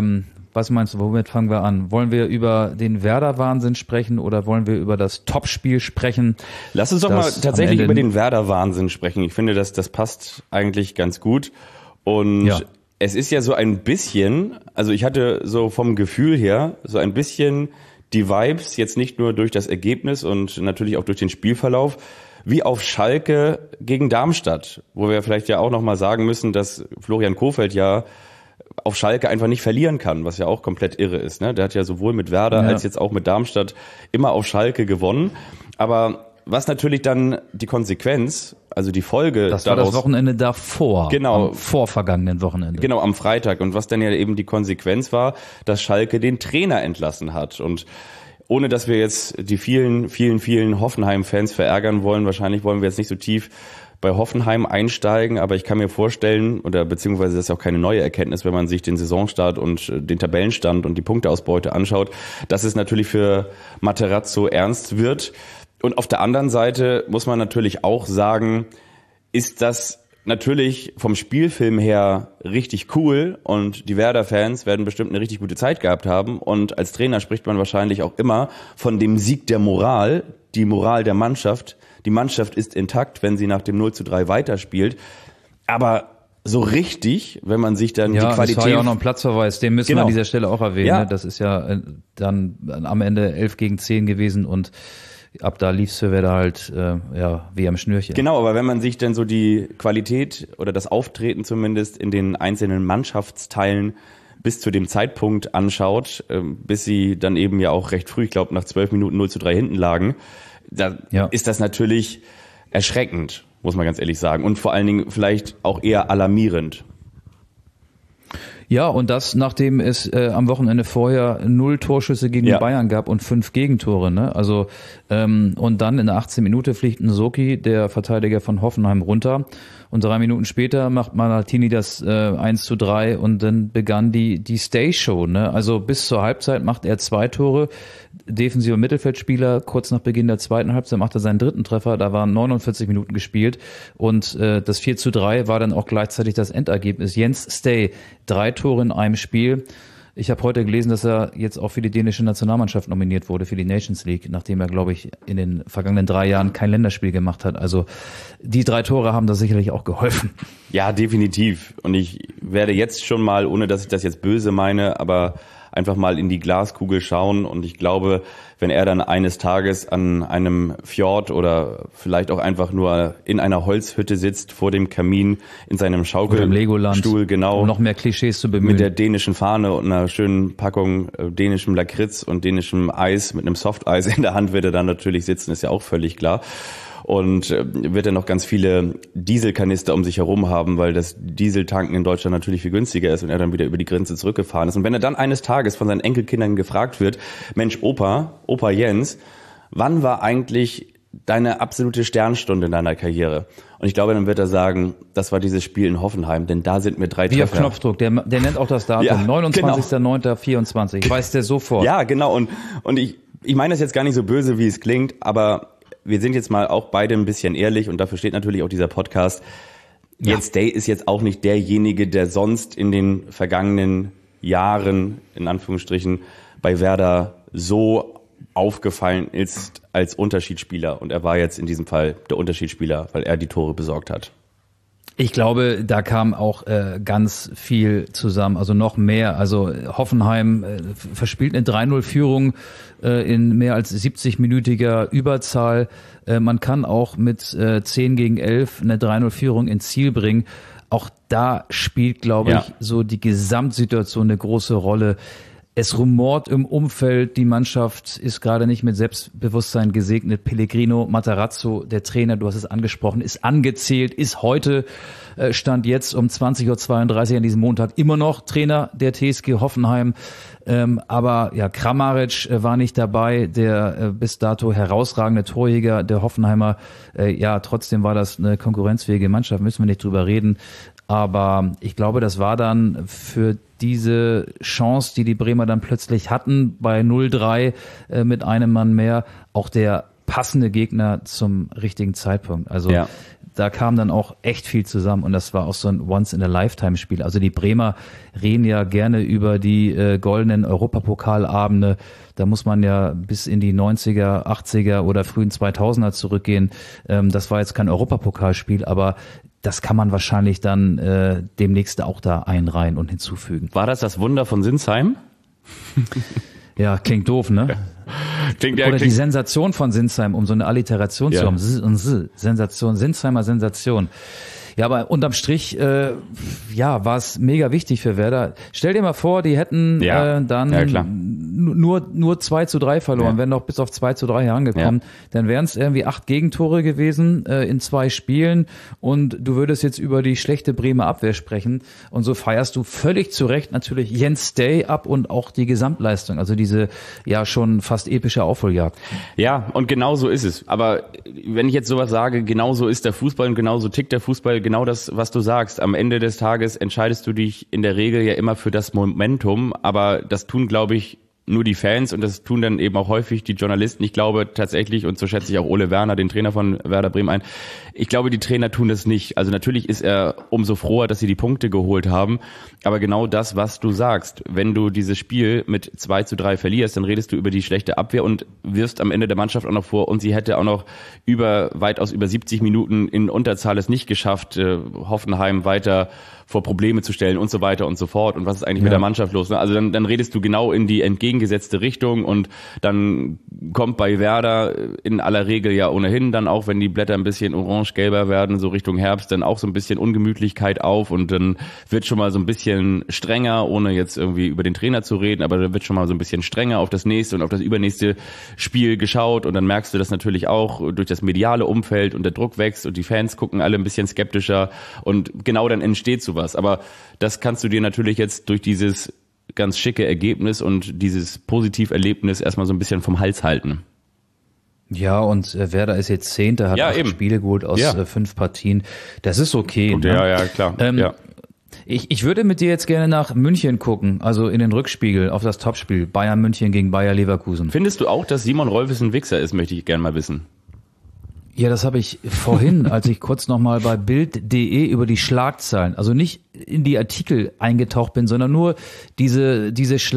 Was meinst du, womit fangen wir an? Wollen wir über den Werder-Wahnsinn sprechen oder wollen wir über das Topspiel sprechen? Lass uns doch mal tatsächlich über den Werder-Wahnsinn sprechen. Ich finde, das passt eigentlich ganz gut. Und es ist ja so ein bisschen, also ich hatte so vom Gefühl her so ein bisschen die Vibes, jetzt nicht nur durch das Ergebnis und natürlich auch durch den Spielverlauf, wie auf Schalke gegen Darmstadt, wo wir vielleicht ja auch nochmal sagen müssen, dass Florian Kohfeldt ja auf Schalke einfach nicht verlieren kann, was ja auch komplett irre ist. Ne? Der hat ja sowohl mit Werder als jetzt auch mit Darmstadt immer auf Schalke gewonnen. Aber was natürlich dann die Konsequenz, also die Folge das war das Wochenende davor, genau, am vorvergangenen Wochenende. Genau, am Freitag. Und was dann ja eben die Konsequenz war, dass Schalke den Trainer entlassen hat. Und ohne dass wir jetzt die vielen Hoffenheim-Fans verärgern wollen, wahrscheinlich wollen wir jetzt nicht so tief bei Hoffenheim einsteigen, aber ich kann mir vorstellen, oder beziehungsweise das ist auch keine neue Erkenntnis, wenn man sich den Saisonstart und den Tabellenstand und die Punkteausbeute anschaut, dass es natürlich für Materazzo ernst wird. Und auf der anderen Seite muss man natürlich auch sagen, ist das natürlich vom Spielfilm her richtig cool, und die Werder-Fans werden bestimmt eine richtig gute Zeit gehabt haben, und als Trainer spricht man wahrscheinlich auch immer von dem Sieg der Moral, die Moral der Mannschaft. Die Mannschaft ist intakt, wenn sie nach dem 0:3 weiterspielt. Aber so richtig, wenn man sich dann die Qualität... Ja, das war ja auch noch ein Platzverweis, den müssen wir an dieser Stelle auch erwähnen. Ja. Ne? Das ist ja dann am Ende 11-10 gewesen, und ab da lief's für Werder halt wie am Schnürchen. Genau, aber wenn man sich dann so die Qualität oder das Auftreten zumindest in den einzelnen Mannschaftsteilen bis zu dem Zeitpunkt anschaut, bis sie dann eben ja auch recht früh, ich glaube nach 12 Minuten 0:3 hinten lagen, da ist das natürlich erschreckend, muss man ganz ehrlich sagen. Und vor allen Dingen vielleicht auch eher alarmierend. Ja, und das, nachdem es am Wochenende vorher 0 Torschüsse gegen die Bayern gab und 5 Gegentore, ne? Also und dann in der 18. Minute fliegt Nsoki, der Verteidiger von Hoffenheim, runter. Und 3 Minuten später macht Malatini das 1:3, und dann begann die Stay-Show, ne? Also bis zur Halbzeit macht er 2 Tore. Defensiver Mittelfeldspieler, kurz nach Beginn der zweiten Halbzeit macht er seinen 3. Treffer, da waren 49 Minuten gespielt, und das 4:3 war dann auch gleichzeitig das Endergebnis. Jens Stay, 3 Tore in einem Spiel. Ich habe heute gelesen, dass er jetzt auch für die dänische Nationalmannschaft nominiert wurde, für die Nations League, nachdem er, glaube ich, in den vergangenen 3 Jahren kein Länderspiel gemacht hat. Also die 3 Tore haben da sicherlich auch geholfen. Ja, definitiv. Und ich werde jetzt schon mal, ohne dass ich das jetzt böse meine, aber einfach mal in die Glaskugel schauen. Und ich glaube, wenn er dann eines Tages an einem Fjord oder vielleicht auch einfach nur in einer Holzhütte sitzt, vor dem Kamin, in seinem Schaukelstuhl, genau, um noch mehr Klischees zu bemühen, mit der dänischen Fahne und einer schönen Packung dänischem Lakritz und dänischem Eis mit einem Softeis in der Hand wird er dann natürlich sitzen, ist ja auch völlig klar. Und wird er noch ganz viele Dieselkanister um sich herum haben, weil das Dieseltanken in Deutschland natürlich viel günstiger ist und er dann wieder über die Grenze zurückgefahren ist. Und wenn er dann eines Tages von seinen Enkelkindern gefragt wird, Mensch, Opa Jens, wann war eigentlich deine absolute Sternstunde in deiner Karriere? Und ich glaube, dann wird er sagen, das war dieses Spiel in Hoffenheim, denn da sind mir 3 Treffer. Wie auf Knopfdruck, der nennt auch das Datum, ja, 29.09.24, weiß der sofort. Ja, genau, und ich meine das jetzt gar nicht so böse, wie es klingt, aber wir sind jetzt mal auch beide ein bisschen ehrlich und dafür steht natürlich auch dieser Podcast. Ja. Jens Day ist jetzt auch nicht derjenige, der sonst in den vergangenen Jahren, in Anführungsstrichen, bei Werder so aufgefallen ist als Unterschiedsspieler. Und er war jetzt in diesem Fall der Unterschiedsspieler, weil er die Tore besorgt hat. Ich glaube, da kam auch ganz viel zusammen, also noch mehr. Also Hoffenheim verspielt eine 3-0-Führung in mehr als 70-minütiger Überzahl. Man kann auch mit 10-11 eine 3-0-Führung ins Ziel bringen. Auch da spielt, glaube ich, so die Gesamtsituation eine große Rolle. Es rumort im Umfeld, die Mannschaft ist gerade nicht mit Selbstbewusstsein gesegnet. Pellegrino Matarazzo, der Trainer, du hast es angesprochen, ist angezählt, ist heute, stand jetzt um 20.32 Uhr an diesem Montag immer noch Trainer der TSG Hoffenheim. Aber ja, Kramaric war nicht dabei, der bis dato herausragende Torjäger der Hoffenheimer. Ja, trotzdem war das eine konkurrenzfähige Mannschaft, müssen wir nicht drüber reden. Aber ich glaube, das war dann für diese Chance, die Bremer dann plötzlich hatten, bei 0-3 mit einem Mann mehr, auch der passende Gegner zum richtigen Zeitpunkt. Also da kam dann auch echt viel zusammen und das war auch so ein Once-in-a-Lifetime-Spiel. Also die Bremer reden ja gerne über die goldenen Europapokalabende. Da muss man ja bis in die 90er, 80er oder frühen 2000er zurückgehen. Das war jetzt kein Europapokalspiel, aber das kann man wahrscheinlich dann demnächst auch da einreihen und hinzufügen. War das Wunder von Sinsheim? Ja, klingt doof, ne? Oder die Sensation von Sinsheim, um so eine Alliteration zu haben. Sensation, Sinsheimer Sensation. Ja, aber unterm Strich, war es mega wichtig für Werder. Stell dir mal vor, die hätten nur 2-3 verloren, wären noch bis auf 2-3 herangekommen. Ja. Dann wären es irgendwie 8 Gegentore gewesen in 2 Spielen und du würdest jetzt über die schlechte Bremer Abwehr sprechen. Und so feierst du völlig zu Recht natürlich Jens Day ab und auch die Gesamtleistung, also diese ja schon fast epische Aufholjagd. Ja, und genau so ist es. Aber wenn ich jetzt sowas sage, genau so ist der Fußball und genau so tickt der Fußball, genau das, was du sagst. Am Ende des Tages entscheidest du dich in der Regel ja immer für das Momentum, aber das tun, glaube ich, nur die Fans und das tun dann eben auch häufig die Journalisten. Ich glaube tatsächlich, und so schätze ich auch Ole Werner, den Trainer von Werder Bremen ein, ich glaube, die Trainer tun das nicht. Also natürlich ist er umso froher, dass sie die Punkte geholt haben, aber genau das, was du sagst, wenn du dieses Spiel mit 2-3 verlierst, dann redest du über die schlechte Abwehr und wirfst am Ende der Mannschaft auch noch vor, und sie hätte auch noch weitaus über 70 Minuten in Unterzahl es nicht geschafft, Hoffenheim weiter vor Probleme zu stellen und so weiter und so fort. Und was ist eigentlich mit der Mannschaft los? Also dann redest du genau in die entgegengesetzte Richtung und dann kommt bei Werder in aller Regel ja ohnehin dann auch, wenn die Blätter ein bisschen orange-gelber werden, so Richtung Herbst, dann auch so ein bisschen Ungemütlichkeit auf und dann wird schon mal so ein bisschen strenger, ohne jetzt irgendwie über den Trainer zu reden, aber dann wird schon mal so ein bisschen strenger auf das nächste und auf das übernächste Spiel geschaut und dann merkst du das natürlich auch durch das mediale Umfeld und der Druck wächst und die Fans gucken alle ein bisschen skeptischer und genau dann entsteht sowas. Aber das kannst du dir natürlich jetzt durch dieses ganz schicke Ergebnis und dieses Positiverlebnis erstmal so ein bisschen vom Hals halten. Ja, und Werder ist jetzt 10., hat 8 Spiele geholt aus 5 Partien. Das ist okay. Und ne? Ja, klar. Ich würde mit dir jetzt gerne nach München gucken, also in den Rückspiegel auf das Topspiel Bayern München gegen Bayer Leverkusen. Findest du auch, dass Simon Rolfes ein Wichser ist, möchte ich gerne mal wissen. Ja, das habe ich vorhin, als ich kurz nochmal bei Bild.de über die Schlagzeilen, also nicht in die Artikel eingetaucht bin, sondern nur diese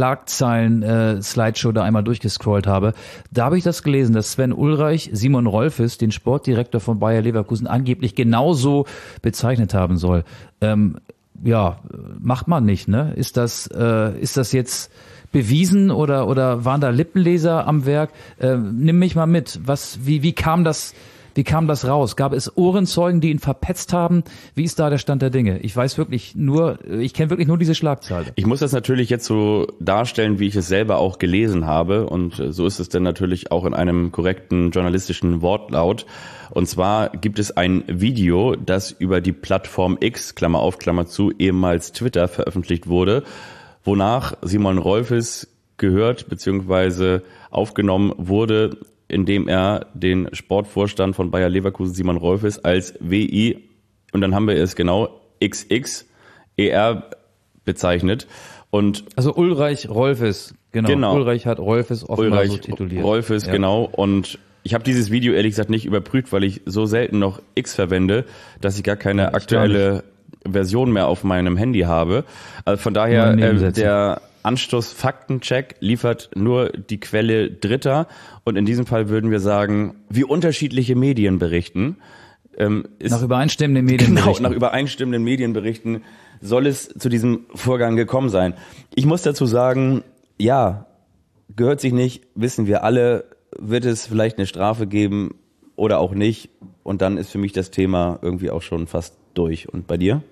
Schlagzeilen-Slideshow da einmal durchgescrollt habe. Da habe ich das gelesen, dass Sven Ulreich Simon Rolfes, den Sportdirektor von Bayer Leverkusen, angeblich genauso bezeichnet haben soll. Macht man nicht, ne? Ist das jetzt bewiesen oder waren da Lippenleser am Werk? Nimm mich mal mit. Wie kam das raus? Gab es Ohrenzeugen, die ihn verpetzt haben? Wie ist da der Stand der Dinge? Ich kenne wirklich nur diese Schlagzeile. Ich muss das natürlich jetzt so darstellen, wie ich es selber auch gelesen habe. Und so ist es dann natürlich auch in einem korrekten journalistischen Wortlaut. Und zwar gibt es ein Video, das über die Plattform X, Klammer auf, Klammer zu, ehemals Twitter, veröffentlicht wurde, wonach Simon Rolfes gehört bzw. aufgenommen wurde, indem er den Sportvorstand von Bayer Leverkusen, Simon Rolfes, als WI, und dann haben wir es genau, XXER bezeichnet. Und also Ulreich Rolfes, genau. Ulreich hat Rolfes offenbar so tituliert. Rolfes, ja. Genau. Und ich habe dieses Video ehrlich gesagt nicht überprüft, weil ich so selten noch X verwende, dass ich gar keine aktuelle Version mehr auf meinem Handy habe. Also von daher, der Anstoß-Faktencheck liefert nur die Quelle Dritter. Und in diesem Fall würden wir sagen, wie unterschiedliche Medien berichten. Nach übereinstimmenden Medienberichten. Genau, nach übereinstimmenden Medienberichten soll es zu diesem Vorgang gekommen sein. Ich muss dazu sagen, ja, gehört sich nicht, wissen wir alle, wird es vielleicht eine Strafe geben oder auch nicht. Und dann ist für mich das Thema irgendwie auch schon fast durch. Und bei dir?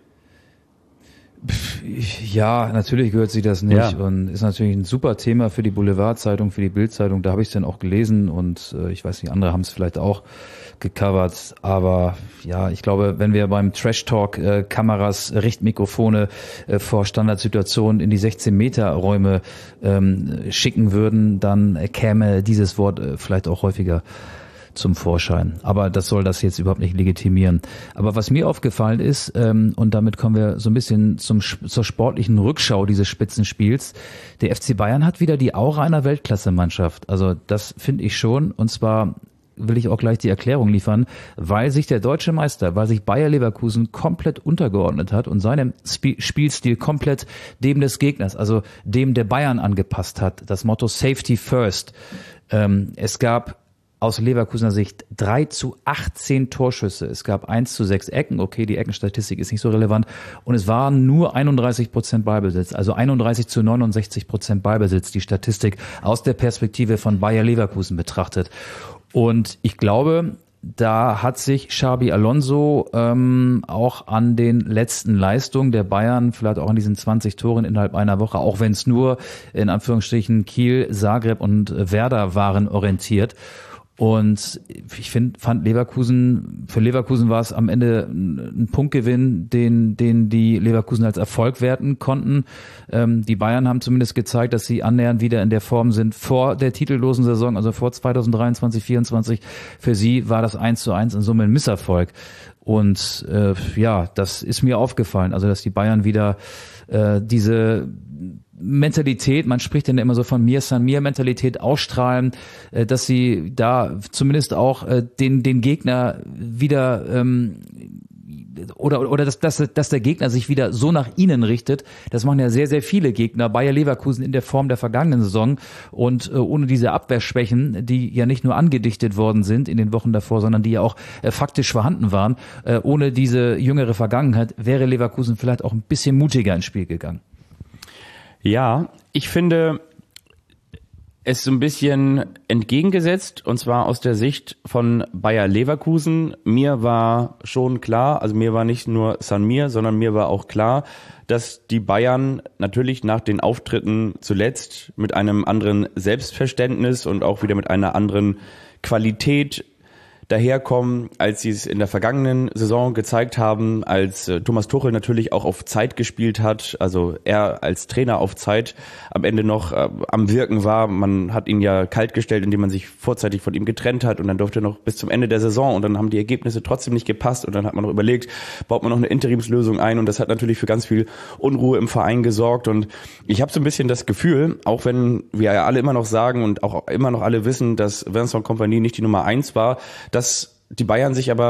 Ja, natürlich gehört sich das nicht und ist natürlich ein super Thema für die Boulevardzeitung, für die Bildzeitung. Da habe ich es dann auch gelesen und ich weiß nicht, andere haben es vielleicht auch gecovert. Aber ja, ich glaube, wenn wir beim Trash Talk Kameras, Richtmikrofone vor Standardsituationen in die 16-Meter-Räume schicken würden, dann käme dieses Wort vielleicht auch häufiger zum Vorschein. Aber das soll das jetzt überhaupt nicht legitimieren. Aber was mir aufgefallen ist, und damit kommen wir so ein bisschen zur sportlichen Rückschau dieses Spitzenspiels, der FC Bayern hat wieder die Aura einer Weltklasse-Mannschaft. Also das finde ich schon. Und zwar will ich auch gleich die Erklärung liefern, weil sich der deutsche Meister, weil sich Bayer Leverkusen komplett untergeordnet hat und seinem Spielstil komplett dem des Gegners, also dem der Bayern angepasst hat. Das Motto Safety First. Es gab aus Leverkusener Sicht 3:18 Torschüsse. Es gab 1:6 Ecken. Okay, die Eckenstatistik ist nicht so relevant. Und es waren nur 31% Ballbesitz. Also 61:69% Ballbesitz, die Statistik aus der Perspektive von Bayer Leverkusen betrachtet. Und ich glaube, da hat sich Xabi Alonso auch an den letzten Leistungen der Bayern, vielleicht auch an diesen 20 Toren innerhalb einer Woche, auch wenn es nur in Anführungsstrichen Kiel, Zagreb und Werder waren, orientiert. Und ich fand für Leverkusen war es am Ende ein Punktgewinn, den die Leverkusen als Erfolg werten konnten. Die Bayern haben zumindest gezeigt, dass sie annähernd wieder in der Form sind vor der titellosen Saison, also vor 2023/24. Für sie war das 1:1 in Summe ein Misserfolg. Und das ist mir aufgefallen, also dass die Bayern wieder diese Mentalität, man spricht dann immer so von Mir San Mir Mentalität ausstrahlen, dass sie da zumindest auch den Gegner wieder oder dass der Gegner sich wieder so nach ihnen richtet. Das machen ja sehr, sehr viele Gegner. Bayer Leverkusen in der Form der vergangenen Saison und ohne diese Abwehrschwächen, die ja nicht nur angedichtet worden sind in den Wochen davor, sondern die ja auch faktisch vorhanden waren, ohne diese jüngere Vergangenheit wäre Leverkusen vielleicht auch ein bisschen mutiger ins Spiel gegangen. Ja, ich finde es so ein bisschen entgegengesetzt, und zwar aus der Sicht von Bayer Leverkusen. Mir war schon klar, also mir war nicht nur San Mir, sondern mir war auch klar, dass die Bayern natürlich nach den Auftritten zuletzt mit einem anderen Selbstverständnis und auch wieder mit einer anderen Qualität daherkommen, als sie es in der vergangenen Saison gezeigt haben, als Thomas Tuchel natürlich auch auf Zeit gespielt hat, also er als Trainer auf Zeit am Ende noch am Wirken war. Man hat ihn ja kaltgestellt, indem man sich vorzeitig von ihm getrennt hat, und dann durfte er noch bis zum Ende der Saison, und dann haben die Ergebnisse trotzdem nicht gepasst, und dann hat man noch überlegt, baut man noch eine Interimslösung ein, und das hat natürlich für ganz viel Unruhe im Verein gesorgt. Und ich habe so ein bisschen das Gefühl, auch wenn wir ja alle immer noch sagen und auch immer noch alle wissen, dass Vincent Kompany nicht die Nummer 1 war, dass die Bayern sich aber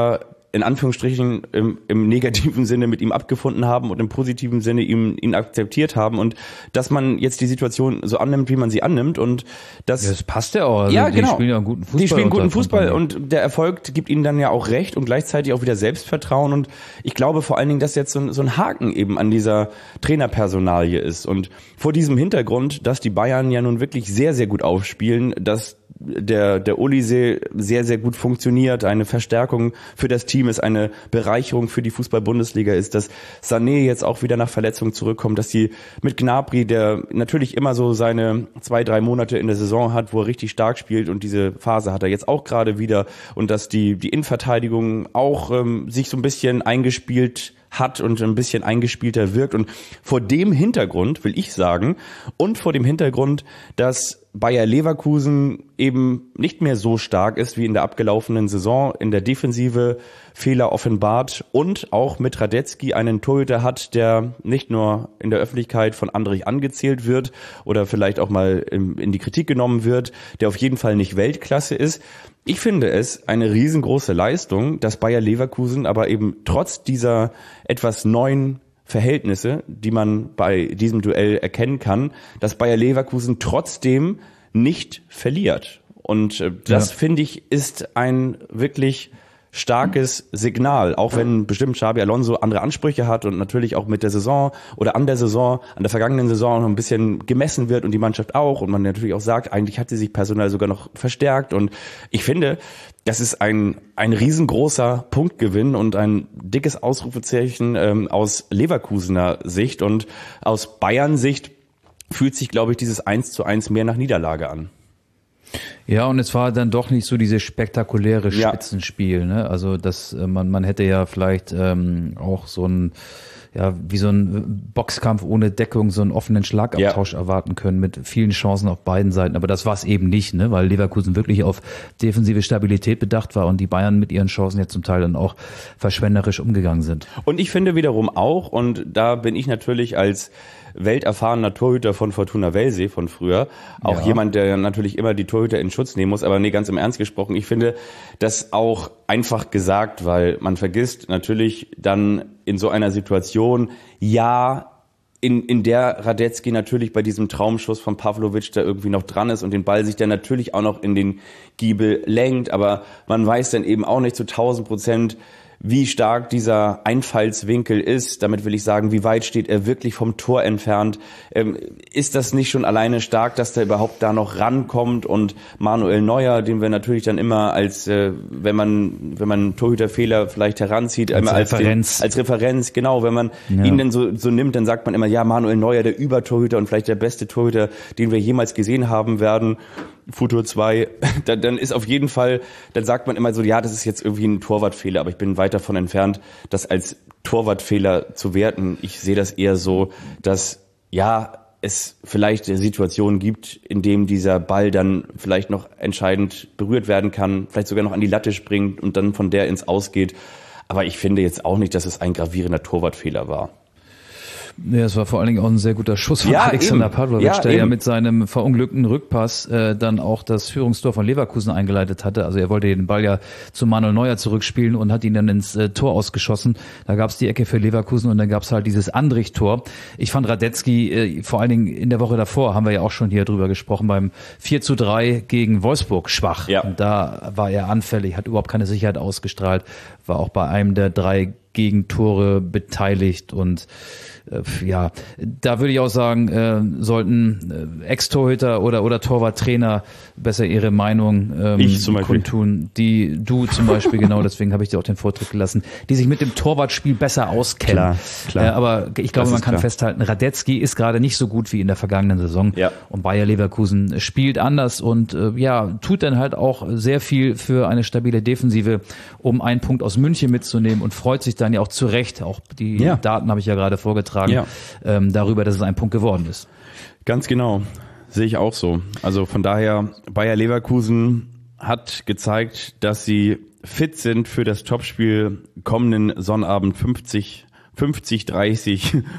in Anführungsstrichen im negativen Sinne mit ihm abgefunden haben und im positiven Sinne ihn akzeptiert haben und dass man jetzt die Situation so annimmt, wie man sie annimmt und das passt ja auch. Also ja, genau. Die spielen ja einen guten Fußball. Die spielen guten Fußball und der Erfolg gibt ihnen dann ja auch recht und gleichzeitig auch wieder Selbstvertrauen und ich glaube vor allen Dingen, dass jetzt so ein Haken eben an dieser Trainerpersonalie ist und vor diesem Hintergrund, dass die Bayern ja nun wirklich sehr, sehr gut aufspielen, dass der Olise sehr, sehr gut funktioniert, eine Verstärkung für das Team ist, eine Bereicherung für die Fußball-Bundesliga ist, dass Sané jetzt auch wieder nach Verletzung zurückkommt, dass die mit Gnabry, der natürlich immer so seine 2-3 Monate in der Saison hat, wo er richtig stark spielt und diese Phase hat er jetzt auch gerade wieder und dass die Innenverteidigung auch sich so ein bisschen eingespielt hat und ein bisschen eingespielter wirkt und vor dem Hintergrund will ich sagen und vor dem Hintergrund, dass Bayer Leverkusen eben nicht mehr so stark ist wie in der abgelaufenen Saison, in der Defensive Fehler offenbart und auch mit Radetzky einen Torhüter hat, der nicht nur in der Öffentlichkeit von Andrich angezählt wird oder vielleicht auch mal in die Kritik genommen wird, der auf jeden Fall nicht Weltklasse ist. Ich finde es eine riesengroße Leistung, dass Bayer Leverkusen aber eben trotz dieser etwas neuen Verhältnisse, die man bei diesem Duell erkennen kann, dass Bayer Leverkusen trotzdem nicht verliert. Und das, finde ich, ist ein wirklich starkes Signal, auch wenn bestimmt Xabi Alonso andere Ansprüche hat und natürlich auch mit der Saison oder an der vergangenen Saison noch ein bisschen gemessen wird und die Mannschaft auch und man natürlich auch sagt, eigentlich hat sie sich personell sogar noch verstärkt und ich finde, das ist ein riesengroßer Punktgewinn und ein dickes Ausrufezeichen aus Leverkusener Sicht und aus Bayern Sicht fühlt sich, glaube ich, dieses 1:1 mehr nach Niederlage an. Ja, und es war dann doch nicht so dieses spektakuläre Spitzenspiel, ne? Also das man hätte ja vielleicht auch so wie so ein Boxkampf ohne Deckung, so einen offenen Schlagabtausch erwarten können mit vielen Chancen auf beiden Seiten. Aber das war es eben nicht, ne? Weil Leverkusen wirklich auf defensive Stabilität bedacht war und die Bayern mit ihren Chancen jetzt zum Teil dann auch verschwenderisch umgegangen sind. Und ich finde wiederum auch, und da bin ich natürlich als welterfahrener Torhüter von Fortuna Welsee von früher, auch jemand, der natürlich immer die Torhüter in Schutz nehmen muss, aber nee, ganz im Ernst gesprochen, ich finde das auch einfach gesagt, weil man vergisst natürlich dann in so einer Situation, in der Radetzky natürlich bei diesem Traumschuss von Pavlovic da irgendwie noch dran ist und den Ball sich dann natürlich auch noch in den Giebel lenkt, aber man weiß dann eben auch nicht zu 1000%, wie stark dieser Einfallswinkel ist. Damit will ich sagen, wie weit steht er wirklich vom Tor entfernt? Ist das nicht schon alleine stark, dass der überhaupt da noch rankommt? Und Manuel Neuer, den wir natürlich dann immer als, wenn man Torhüterfehler vielleicht heranzieht, als Referenz, genau, wenn man ihn dann so nimmt, dann sagt man immer, ja, Manuel Neuer, der Übertorhüter und vielleicht der beste Torhüter, den wir jemals gesehen haben werden. Futur 2, dann ist auf jeden Fall, dann sagt man immer so, ja, das ist jetzt irgendwie ein Torwartfehler, aber ich bin weit davon entfernt, das als Torwartfehler zu werten. Ich sehe das eher so, dass es vielleicht Situationen gibt, in denen dieser Ball dann vielleicht noch entscheidend berührt werden kann, vielleicht sogar noch an die Latte springt und dann von der ins Aus geht. Aber ich finde jetzt auch nicht, dass es ein gravierender Torwartfehler war. Ja, es war vor allen Dingen auch ein sehr guter Schuss von Alexander Pavlovic, der ja mit seinem verunglückten Rückpass dann auch das Führungstor von Leverkusen eingeleitet hatte. Also er wollte den Ball ja zu Manuel Neuer zurückspielen und hat ihn dann ins Tor ausgeschossen. Da gab es die Ecke für Leverkusen und dann gab es halt dieses Andrich-Tor. Ich fand Radetzky vor allen Dingen in der Woche davor, haben wir ja auch schon hier drüber gesprochen, beim 4:3 gegen Wolfsburg schwach. Ja. Und da war er anfällig, hat überhaupt keine Sicherheit ausgestrahlt, war auch bei einem der 3 Gegentore beteiligt und da würde ich auch sagen, sollten Ex-Torhüter oder Torwarttrainer besser ihre Meinung kundtun, die du zum Beispiel, genau, deswegen habe ich dir auch den Vortritt gelassen, die sich mit dem Torwartspiel besser auskennen. Klar. Aber ich glaube, man kann festhalten, Radetzky ist gerade nicht so gut wie in der vergangenen Saison und Bayer Leverkusen spielt anders und tut dann halt auch sehr viel für eine stabile Defensive, um einen Punkt aus München mitzunehmen und freut sich dann ja auch zu Recht, auch die Daten habe ich ja gerade vorgetragen, darüber, dass es ein Punkt geworden ist. Ganz genau, sehe ich auch so. Also von daher, Bayer Leverkusen hat gezeigt, dass sie fit sind für das Topspiel kommenden Sonnabend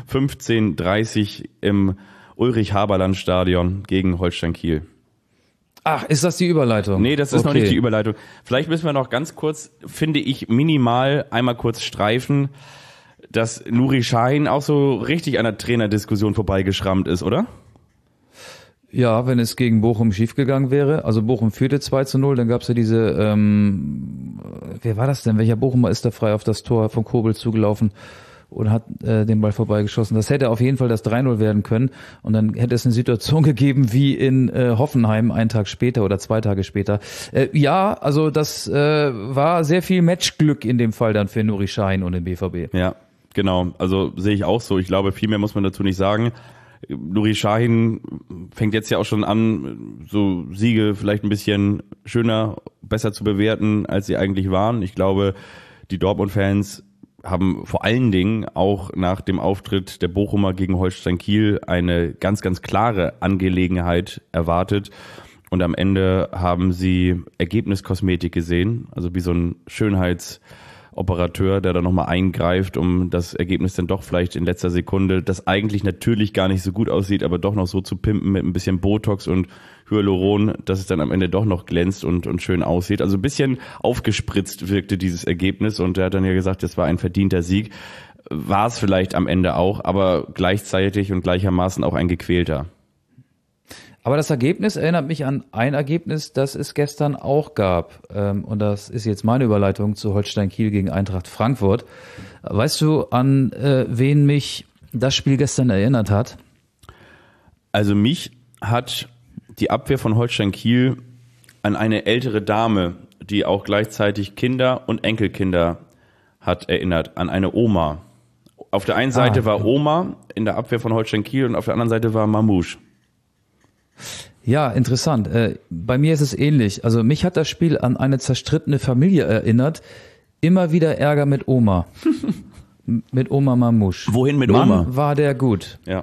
15:30 im Ulrich-Haberland-Stadion gegen Holstein Kiel. Ach, ist das die Überleitung? Nee, das ist noch nicht die Überleitung. Vielleicht müssen wir noch ganz kurz, finde ich, minimal einmal kurz streifen, dass Nuri Sahin auch so richtig an der Trainerdiskussion vorbeigeschrammt ist, oder? Ja, wenn es gegen Bochum schiefgegangen wäre. Also Bochum führte 2-0, dann gab's ja diese, wer war das denn? Welcher Bochumer ist da frei auf das Tor von Kobel zugelaufen und hat den Ball vorbeigeschossen? Das hätte auf jeden Fall das 3-0 werden können. Und dann hätte es eine Situation gegeben wie in Hoffenheim einen Tag später oder 2 Tage später. Ja, also das war sehr viel Matchglück in dem Fall dann für Nuri Sahin und den BVB. Ja, genau. Also sehe ich auch so. Ich glaube, viel mehr muss man dazu nicht sagen. Nuri Sahin fängt jetzt ja auch schon an, so Siege vielleicht ein bisschen schöner, besser zu bewerten, als sie eigentlich waren. Ich glaube, die Dortmund-Fans haben vor allen Dingen auch nach dem Auftritt der Bochumer gegen Holstein Kiel eine ganz, ganz klare Angelegenheit erwartet. Und am Ende haben sie Ergebniskosmetik gesehen, also wie so ein Schönheitsoperateur, der da nochmal eingreift, um das Ergebnis dann doch vielleicht in letzter Sekunde, das eigentlich natürlich gar nicht so gut aussieht, aber doch noch so zu pimpen mit ein bisschen Botox und Hyaluron, dass es dann am Ende doch noch glänzt und schön aussieht. Also ein bisschen aufgespritzt wirkte dieses Ergebnis und er hat dann ja gesagt, das war ein verdienter Sieg. War es vielleicht am Ende auch, aber gleichzeitig und gleichermaßen auch ein gequälter. Aber das Ergebnis erinnert mich an ein Ergebnis, das es gestern auch gab. Und das ist jetzt meine Überleitung zu Holstein Kiel gegen Eintracht Frankfurt. Weißt du, an wen mich das Spiel gestern erinnert hat? Also mich hat die Abwehr von Holstein Kiel an eine ältere Dame, die auch gleichzeitig Kinder und Enkelkinder hat, erinnert, an eine Oma. Auf der einen Seite war Oma in der Abwehr von Holstein Kiel und auf der anderen Seite war Mamouche. Ja, interessant. Bei mir ist es ähnlich. Also mich hat das Spiel an eine zerstrittene Familie erinnert. Immer wieder Ärger mit Oma. Mit Oma Mamouche. Wohin mit Mann, Oma? war der gut. Ja.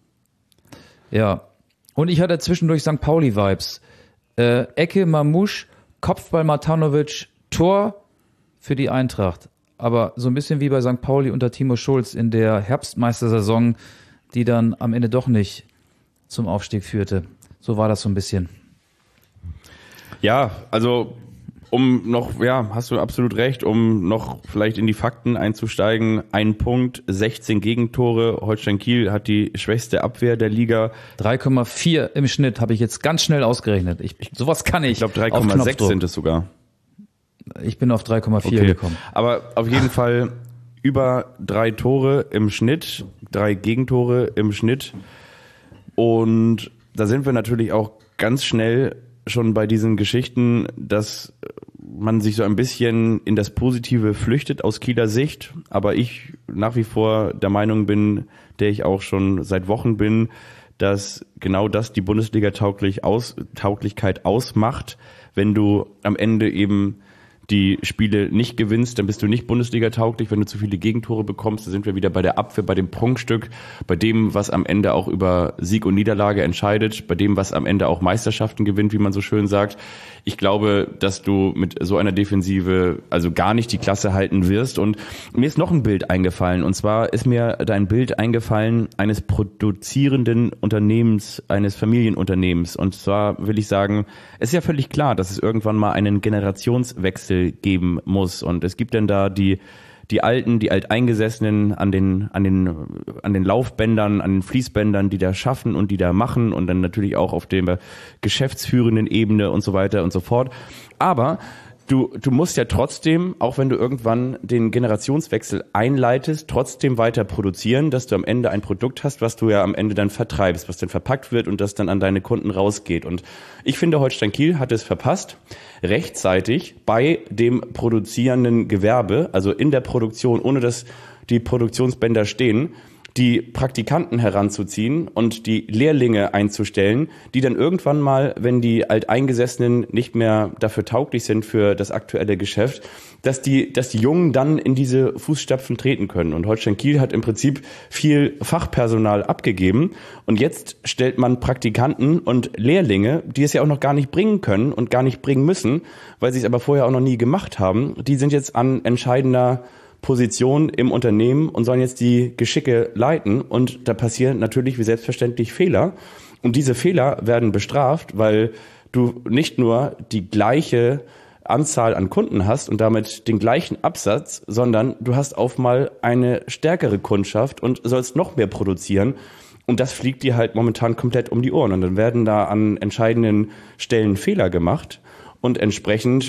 Ja. Und ich hatte zwischendurch St. Pauli-Vibes. Ecke Mamouche, Kopfball Matanovic, Tor für die Eintracht. Aber so ein bisschen wie bei St. Pauli unter Timo Schulz in der Herbstmeistersaison, die dann am Ende doch nicht zum Aufstieg führte. So war das so ein bisschen. Ja, also hast du absolut recht, um noch vielleicht in die Fakten einzusteigen. 1 Punkt, 16 Gegentore. Holstein Kiel hat die schwächste Abwehr der Liga. 3,4 im Schnitt habe ich jetzt ganz schnell ausgerechnet. Sowas kann ich. Ich glaube 3,6 sind es sogar. Ich bin auf 3,4 gekommen. Aber auf jeden Fall über 3 Tore im Schnitt, 3 Gegentore im Schnitt. Und da sind wir natürlich auch ganz schnell schon bei diesen Geschichten, dass man sich so ein bisschen in das Positive flüchtet aus Kieler Sicht. Aber ich nach wie vor der Meinung bin, der ich auch schon seit Wochen bin, dass genau das die Bundesliga-Tauglichkeit ausmacht. Wenn du am Ende eben die Spiele nicht gewinnst, dann bist du nicht Bundesliga-tauglich. Wenn du zu viele Gegentore bekommst, dann sind wir wieder bei der Abwehr, bei dem Prunkstück, bei dem, was am Ende auch über Sieg und Niederlage entscheidet, bei dem, was am Ende auch Meisterschaften gewinnt, wie man so schön sagt. Ich glaube, dass du mit so einer Defensive also gar nicht die Klasse halten wirst. Und mir ist noch ein Bild eingefallen. Und zwar ist mir dein Bild eingefallen eines produzierenden Unternehmens, eines Familienunternehmens. Und zwar will ich sagen, es ist ja völlig klar, dass es irgendwann mal einen Generationswechsel geben muss. Und es gibt dann da die Alteingesessenen an den Laufbändern, an den Fließbändern, die da schaffen und die da machen und dann natürlich auch auf der geschäftsführenden Ebene und so weiter und so fort. Aber du musst ja trotzdem, auch wenn du irgendwann den Generationswechsel einleitest, trotzdem weiter produzieren, dass du am Ende ein Produkt hast, was du ja am Ende dann vertreibst, was dann verpackt wird und das dann an deine Kunden rausgeht. Und ich finde, Holstein Kiel hat es verpasst, rechtzeitig bei dem produzierenden Gewerbe, also in der Produktion, ohne dass die Produktionsbänder stehen, die Praktikanten heranzuziehen und die Lehrlinge einzustellen, die dann irgendwann mal, wenn die Alteingesessenen nicht mehr dafür tauglich sind für das aktuelle Geschäft, dass die Jungen dann in diese Fußstapfen treten können. Und Holstein Kiel hat im Prinzip viel Fachpersonal abgegeben und jetzt stellt man Praktikanten und Lehrlinge, die es ja auch noch gar nicht bringen können und gar nicht bringen müssen, weil sie es aber vorher auch noch nie gemacht haben, die sind jetzt an entscheidender Position im Unternehmen und sollen jetzt die Geschicke leiten und da passieren natürlich wie selbstverständlich Fehler und diese Fehler werden bestraft, weil du nicht nur die gleiche Anzahl an Kunden hast und damit den gleichen Absatz, sondern du hast auf mal eine stärkere Kundschaft und sollst noch mehr produzieren. Und das fliegt dir halt momentan komplett um die Ohren. Und dann werden da an entscheidenden Stellen Fehler gemacht und entsprechend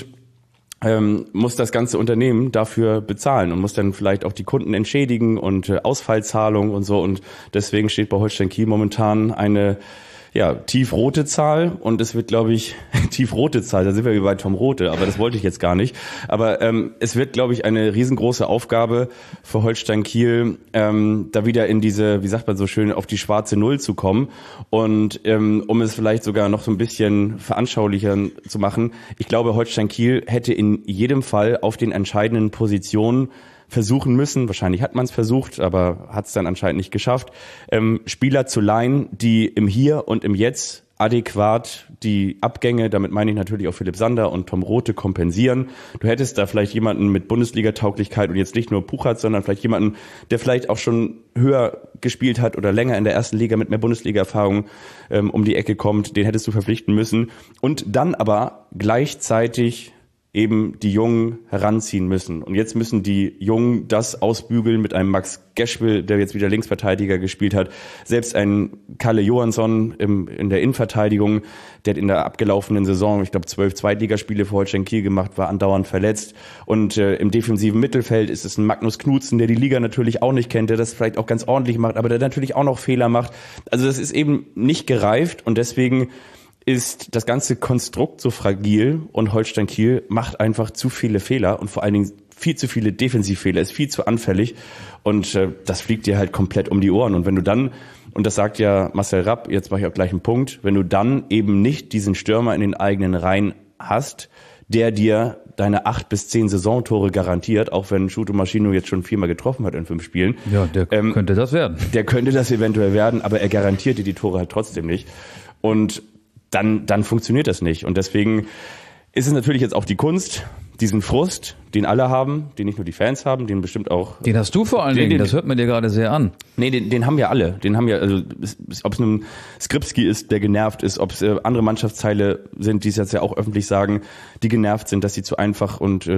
muss das ganze Unternehmen dafür bezahlen und muss dann vielleicht auch die Kunden entschädigen und Ausfallzahlungen und so. Und deswegen steht bei Holstein Kiel momentan eine tiefrote Zahl, und es wird, glaube ich, tiefrote Zahl, da sind wir weit vom Rote, aber das wollte ich jetzt gar nicht. Aber es wird, glaube ich, eine riesengroße Aufgabe für Holstein Kiel, da wieder in diese, wie sagt man so schön, auf die schwarze Null zu kommen. Und um es vielleicht sogar noch so ein bisschen veranschaulicher zu machen, ich glaube, Holstein Kiel hätte in jedem Fall auf den entscheidenden Positionen versuchen müssen, wahrscheinlich hat man es versucht, aber hat es dann anscheinend nicht geschafft, Spieler zu leihen, die im Hier und im Jetzt adäquat die Abgänge, damit meine ich natürlich auch Philipp Sander und Tom Rothe, kompensieren. Du hättest da vielleicht jemanden mit Bundesliga-Tauglichkeit und jetzt nicht nur Puchert, sondern vielleicht jemanden, der vielleicht auch schon höher gespielt hat oder länger in der ersten Liga mit mehr Bundesliga-Erfahrung um die Ecke kommt, den hättest du verpflichten müssen. Und dann aber gleichzeitig eben die Jungen heranziehen müssen. Und jetzt müssen die Jungen das ausbügeln mit einem Max Geschwil, der jetzt wieder Linksverteidiger gespielt hat. Selbst ein Kalle Johansson in der Innenverteidigung, der hat in der abgelaufenen Saison, ich glaube, 12 Zweitligaspiele für Holstein Kiel gemacht, war andauernd verletzt. Und im defensiven Mittelfeld ist es ein Magnus Knutzen, der die Liga natürlich auch nicht kennt, der das vielleicht auch ganz ordentlich macht, aber der natürlich auch noch Fehler macht. Also das ist eben nicht gereift, und deswegen ist das ganze Konstrukt so fragil, und Holstein Kiel macht einfach zu viele Fehler und vor allen Dingen viel zu viele Defensivfehler, ist viel zu anfällig, und das fliegt dir halt komplett um die Ohren. Und wenn du dann, und das sagt ja Marcel Rapp, jetzt mache ich auch gleich einen Punkt, wenn du dann eben nicht diesen Stürmer in den eigenen Reihen hast, der dir deine 8 bis 10 Saisontore garantiert, auch wenn Shuto Maschino jetzt schon 4-mal getroffen hat in 5 Spielen. Ja, der könnte das werden. Der könnte das eventuell werden, aber er garantiert dir die Tore halt trotzdem nicht. Und dann funktioniert das nicht. Und deswegen ist es natürlich jetzt auch die Kunst, diesen Frust, den alle haben, den nicht nur die Fans haben, den bestimmt auch... Den hast du vor allen Dingen, das hört man dir gerade sehr an. Nee, den haben wir alle. Den haben wir, also ob es nun Skripski ist, der genervt ist, ob es andere Mannschaftsteile sind, die es jetzt ja auch öffentlich sagen, die genervt sind, dass sie zu einfach und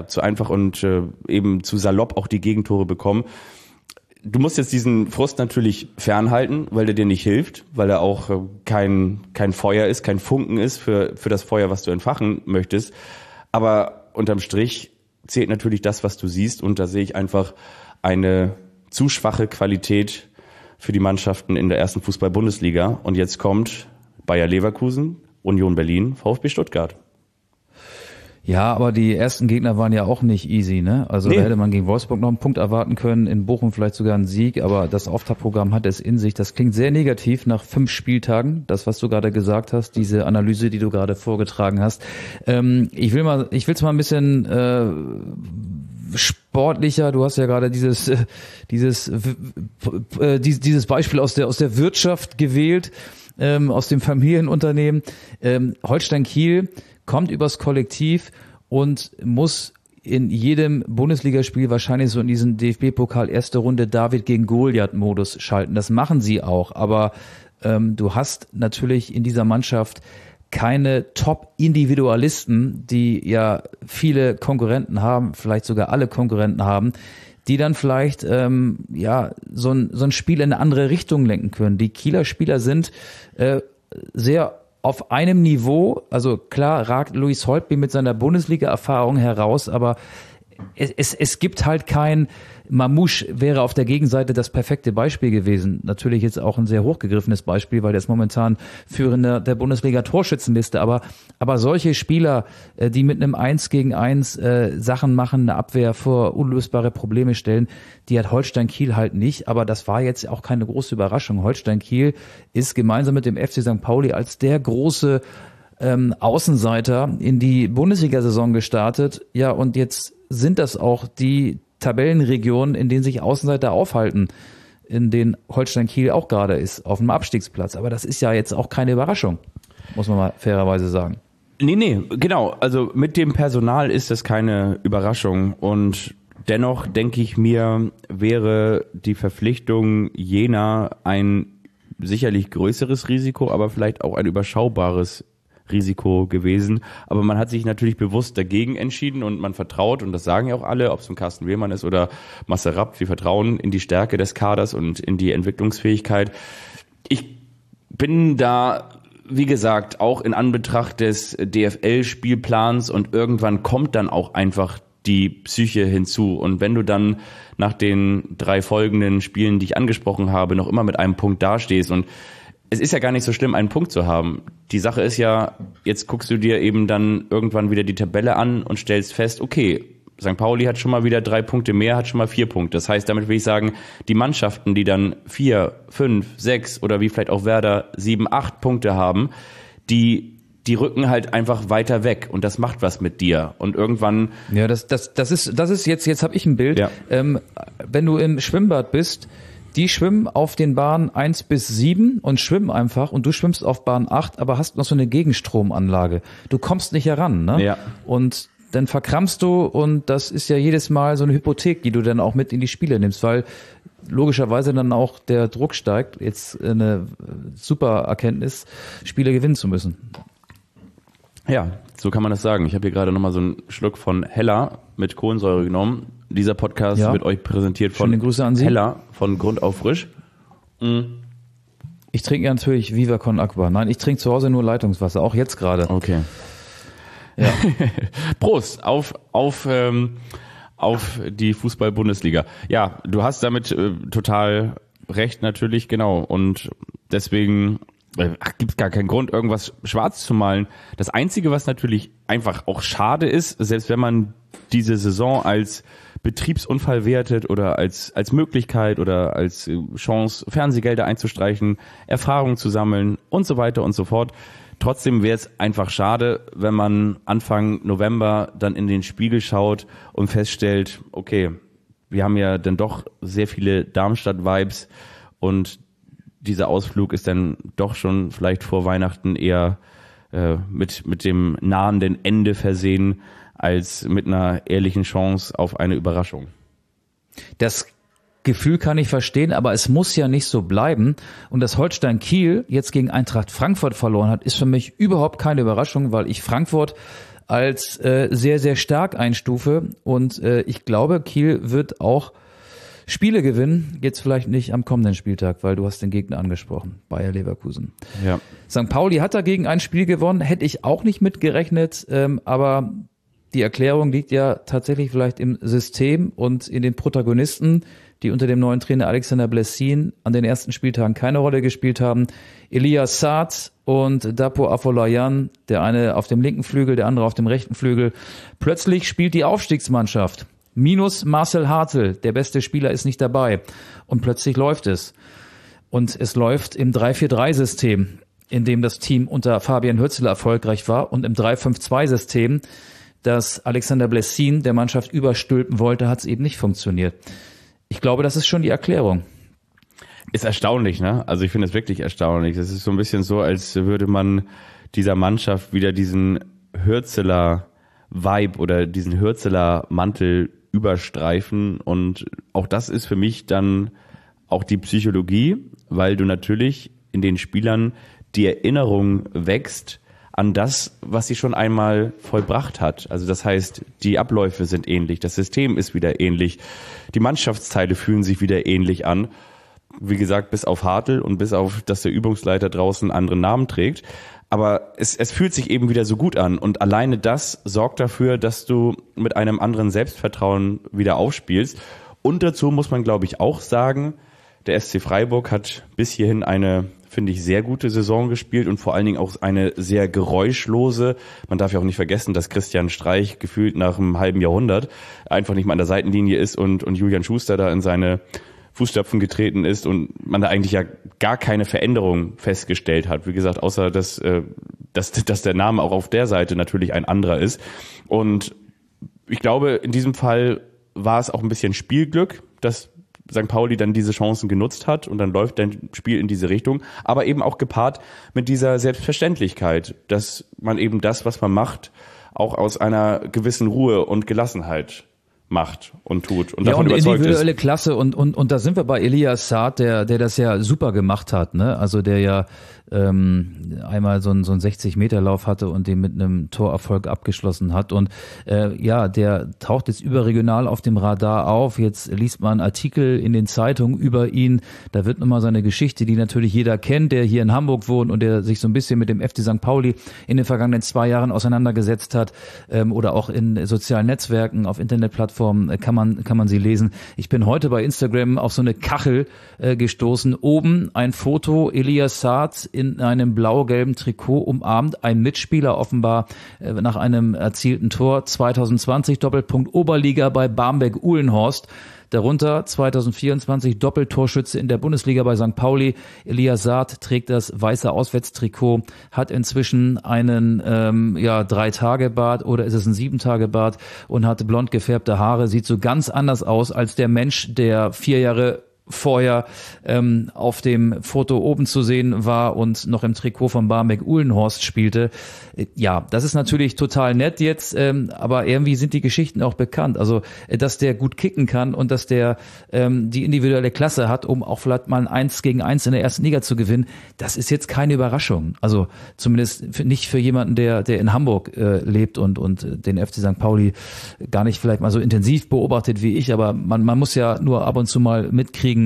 eben zu salopp auch die Gegentore bekommen. Du musst jetzt diesen Frust natürlich fernhalten, weil der dir nicht hilft, weil er auch kein Feuer ist, kein Funken ist für das Feuer, was du entfachen möchtest. Aber unterm Strich zählt natürlich das, was du siehst, und da sehe ich einfach eine zu schwache Qualität für die Mannschaften in der ersten Fußball-Bundesliga. Und jetzt kommt Bayer Leverkusen, Union Berlin, VfB Stuttgart. Ja, aber die ersten Gegner waren ja auch nicht easy, ne? Also Da hätte man gegen Wolfsburg noch einen Punkt erwarten können, in Bochum vielleicht sogar einen Sieg, aber das Auftaktprogramm hat es in sich. Das klingt sehr negativ nach 5 Spieltagen, das, was du gerade gesagt hast, diese Analyse, die du gerade vorgetragen hast. Ich will's mal ein bisschen sportlicher. Du hast ja gerade dieses Beispiel aus der Wirtschaft gewählt, aus dem Familienunternehmen. Holstein Kiel kommt übers Kollektiv und muss in jedem Bundesligaspiel wahrscheinlich so in diesen DFB-Pokal erste Runde David gegen Goliath-Modus schalten. Das machen sie auch, aber du hast natürlich in dieser Mannschaft keine Top-Individualisten, die ja viele Konkurrenten haben, vielleicht sogar alle Konkurrenten haben, die dann vielleicht so ein Spiel in eine andere Richtung lenken können. Die Kieler Spieler sind sehr auf einem Niveau, also klar ragt Luis Holtby mit seiner Bundesliga-Erfahrung heraus, aber es gibt halt kein, Mamouche wäre auf der Gegenseite das perfekte Beispiel gewesen. Natürlich jetzt auch ein sehr hochgegriffenes Beispiel, weil der ist momentan Führender der Bundesliga-Torschützenliste. Aber solche Spieler, die mit einem 1-gegen-1 Sachen machen, eine Abwehr vor unlösbare Probleme stellen, die hat Holstein Kiel halt nicht. Aber das war jetzt auch keine große Überraschung. Holstein Kiel ist gemeinsam mit dem FC St. Pauli als der große Außenseiter in die Bundesliga-Saison gestartet. Ja, und jetzt sind das auch die Tabellenregionen, in denen sich Außenseiter aufhalten, in denen Holstein Kiel auch gerade ist, auf dem Abstiegsplatz. Aber das ist ja jetzt auch keine Überraschung, muss man mal fairerweise sagen. Nee, genau. Also mit dem Personal ist das keine Überraschung. Und dennoch denke ich mir, wäre die Verpflichtung Jena ein sicherlich größeres Risiko, aber vielleicht auch ein überschaubares Risiko gewesen. Aber man hat sich natürlich bewusst dagegen entschieden und man vertraut, und das sagen ja auch alle, ob es ein Carsten Wehrmann ist oder Marcel Rapp, wir vertrauen in die Stärke des Kaders und in die Entwicklungsfähigkeit. Ich bin da, wie gesagt, auch in Anbetracht des DFL-Spielplans, und irgendwann kommt dann auch einfach die Psyche hinzu. Und wenn du dann nach den 3 folgenden Spielen, die ich angesprochen habe, noch immer mit einem Punkt dastehst, und es ist ja gar nicht so schlimm, einen Punkt zu haben. Die Sache ist ja, jetzt guckst du dir eben dann irgendwann wieder die Tabelle an und stellst fest, okay, St. Pauli hat schon mal wieder 3 Punkte mehr, hat schon mal 4 Punkte. Das heißt, damit will ich sagen, die Mannschaften, die dann 4, 5, 6 oder wie vielleicht auch Werder 7, 8 Punkte haben, die rücken halt einfach weiter weg, und das macht was mit dir. Und irgendwann... Ja, das ist jetzt habe ich ein Bild. Ja. Wenn du im Schwimmbad bist, die schwimmen auf den Bahnen 1 bis 7 und schwimmen einfach, und du schwimmst auf Bahn 8, aber hast noch so eine Gegenstromanlage. Du kommst nicht heran, ne? Ja. Und dann verkrampfst du, und das ist ja jedes Mal so eine Hypothek, die du dann auch mit in die Spiele nimmst, weil logischerweise dann auch der Druck steigt, jetzt eine super Erkenntnis, Spiele gewinnen zu müssen. Ja, so kann man das sagen. Ich habe hier gerade nochmal so einen Schluck von Hella mit Kohlensäure genommen. Dieser Podcast wird euch präsentiert von Schöne Grüße an Sie. Hella von Grund auf frisch. Ich trinke ja natürlich Viva Con Aqua. Nein, ich trinke zu Hause nur Leitungswasser, auch jetzt gerade. Okay. Ja. Prost auf die Fußball-Bundesliga. Ja, du hast damit total recht, natürlich, genau. Und deswegen gibt es gar keinen Grund, irgendwas schwarz zu malen. Das Einzige, was natürlich einfach auch schade ist, selbst wenn man diese Saison als Betriebsunfall wertet oder als Möglichkeit oder als Chance, Fernsehgelder einzustreichen, Erfahrungen zu sammeln und so weiter und so fort. Trotzdem wäre es einfach schade, wenn man Anfang November dann in den Spiegel schaut und feststellt, okay, wir haben ja dann doch sehr viele Darmstadt-Vibes, und dieser Ausflug ist dann doch schon vielleicht vor Weihnachten eher mit dem nahenden Ende versehen, als mit einer ehrlichen Chance auf eine Überraschung. Das Gefühl kann ich verstehen, aber es muss ja nicht so bleiben. Und dass Holstein Kiel jetzt gegen Eintracht Frankfurt verloren hat, ist für mich überhaupt keine Überraschung, weil ich Frankfurt als sehr, sehr stark einstufe. Und ich glaube, Kiel wird auch Spiele gewinnen, jetzt vielleicht nicht am kommenden Spieltag, weil du hast den Gegner angesprochen, Bayer Leverkusen. Ja. St. Pauli hat dagegen ein Spiel gewonnen, hätte ich auch nicht mitgerechnet, aber die Erklärung liegt ja tatsächlich vielleicht im System und in den Protagonisten, die unter dem neuen Trainer Alexander Blessin an den ersten Spieltagen keine Rolle gespielt haben. Elias Saad und Dapo Afolayan, der eine auf dem linken Flügel, der andere auf dem rechten Flügel. Plötzlich spielt die Aufstiegsmannschaft. Minus Marcel Hartl, der beste Spieler, ist nicht dabei. Und plötzlich läuft es. Und es läuft im 3-4-3-System, in dem das Team unter Fabian Hürzeler erfolgreich war, und im 3-5-2-System, das Alexander Blessin der Mannschaft überstülpen wollte, hat es eben nicht funktioniert. Ich glaube, das ist schon die Erklärung. Ist erstaunlich, ne? Also ich finde es wirklich erstaunlich. Es ist so ein bisschen so, als würde man dieser Mannschaft wieder diesen Hürzeler-Vibe oder diesen Hürzeler-Mantel überstreifen. Und auch das ist für mich dann auch die Psychologie, weil du natürlich in den Spielern die Erinnerung wächst an das, was sie schon einmal vollbracht hat. Also das heißt, die Abläufe sind ähnlich, das System ist wieder ähnlich, die Mannschaftsteile fühlen sich wieder ähnlich an. Wie gesagt, bis auf Hartl und bis auf, dass der Übungsleiter draußen einen anderen Namen trägt. Aber es fühlt sich eben wieder so gut an. Und alleine das sorgt dafür, dass du mit einem anderen Selbstvertrauen wieder aufspielst. Und dazu muss man, glaube ich, auch sagen, der SC Freiburg hat bis hierhin eine, finde ich, sehr gute Saison gespielt und vor allen Dingen auch eine sehr geräuschlose. Man darf ja auch nicht vergessen, dass Christian Streich gefühlt nach einem halben Jahrhundert einfach nicht mal an der Seitenlinie ist und Julian Schuster da in seine Fußstapfen getreten ist und man da eigentlich ja gar keine Veränderung festgestellt hat. Wie gesagt, außer dass der Name auch auf der Seite natürlich ein anderer ist. Und ich glaube, in diesem Fall war es auch ein bisschen Spielglück, dass St. Pauli dann diese Chancen genutzt hat und dann läuft dein Spiel in diese Richtung, aber eben auch gepaart mit dieser Selbstverständlichkeit, dass man eben das, was man macht, auch aus einer gewissen Ruhe und Gelassenheit macht und tut und davon überzeugt ist. Individuelle Klasse und da sind wir bei Elias Saad, der das ja super gemacht hat, ne? Also der ja einmal so einen 60-Meter-Lauf hatte und den mit einem Torerfolg abgeschlossen hat. Und der taucht jetzt überregional auf dem Radar auf. Jetzt liest man Artikel in den Zeitungen über ihn. Da wird nochmal seine Geschichte, die natürlich jeder kennt, der hier in Hamburg wohnt und der sich so ein bisschen mit dem FC St. Pauli in den vergangenen 2 Jahren auseinandergesetzt hat, oder auch in sozialen Netzwerken, auf Internetplattformen kann man sie lesen. Ich bin heute bei Instagram auf so eine Kachel gestoßen. Oben ein Foto, Elias Saad in einem blau-gelben Trikot umarmt, ein Mitspieler offenbar nach einem erzielten Tor 2020, Doppelpunkt Oberliga bei Barmbek-Uhlenhorst. Darunter 2024 Doppeltorschütze in der Bundesliga bei St. Pauli. Elias Saad trägt das weiße Auswärtstrikot, hat inzwischen einen 3-Tage-Bart oder ist es ein 7-Tage-Bart und hat blond gefärbte Haare, sieht so ganz anders aus als der Mensch, der 4 Jahre vorher auf dem Foto oben zu sehen war und noch im Trikot von Barmbek-Uhlenhorst spielte. Ja, das ist natürlich total nett jetzt, aber irgendwie sind die Geschichten auch bekannt. Also, dass der gut kicken kann und dass der die individuelle Klasse hat, um auch vielleicht mal ein 1-gegen-1 in der ersten Liga zu gewinnen, das ist jetzt keine Überraschung. Also zumindest nicht für jemanden, der in Hamburg lebt und den FC St. Pauli gar nicht vielleicht mal so intensiv beobachtet wie ich, aber man muss ja nur ab und zu mal mitkriegen,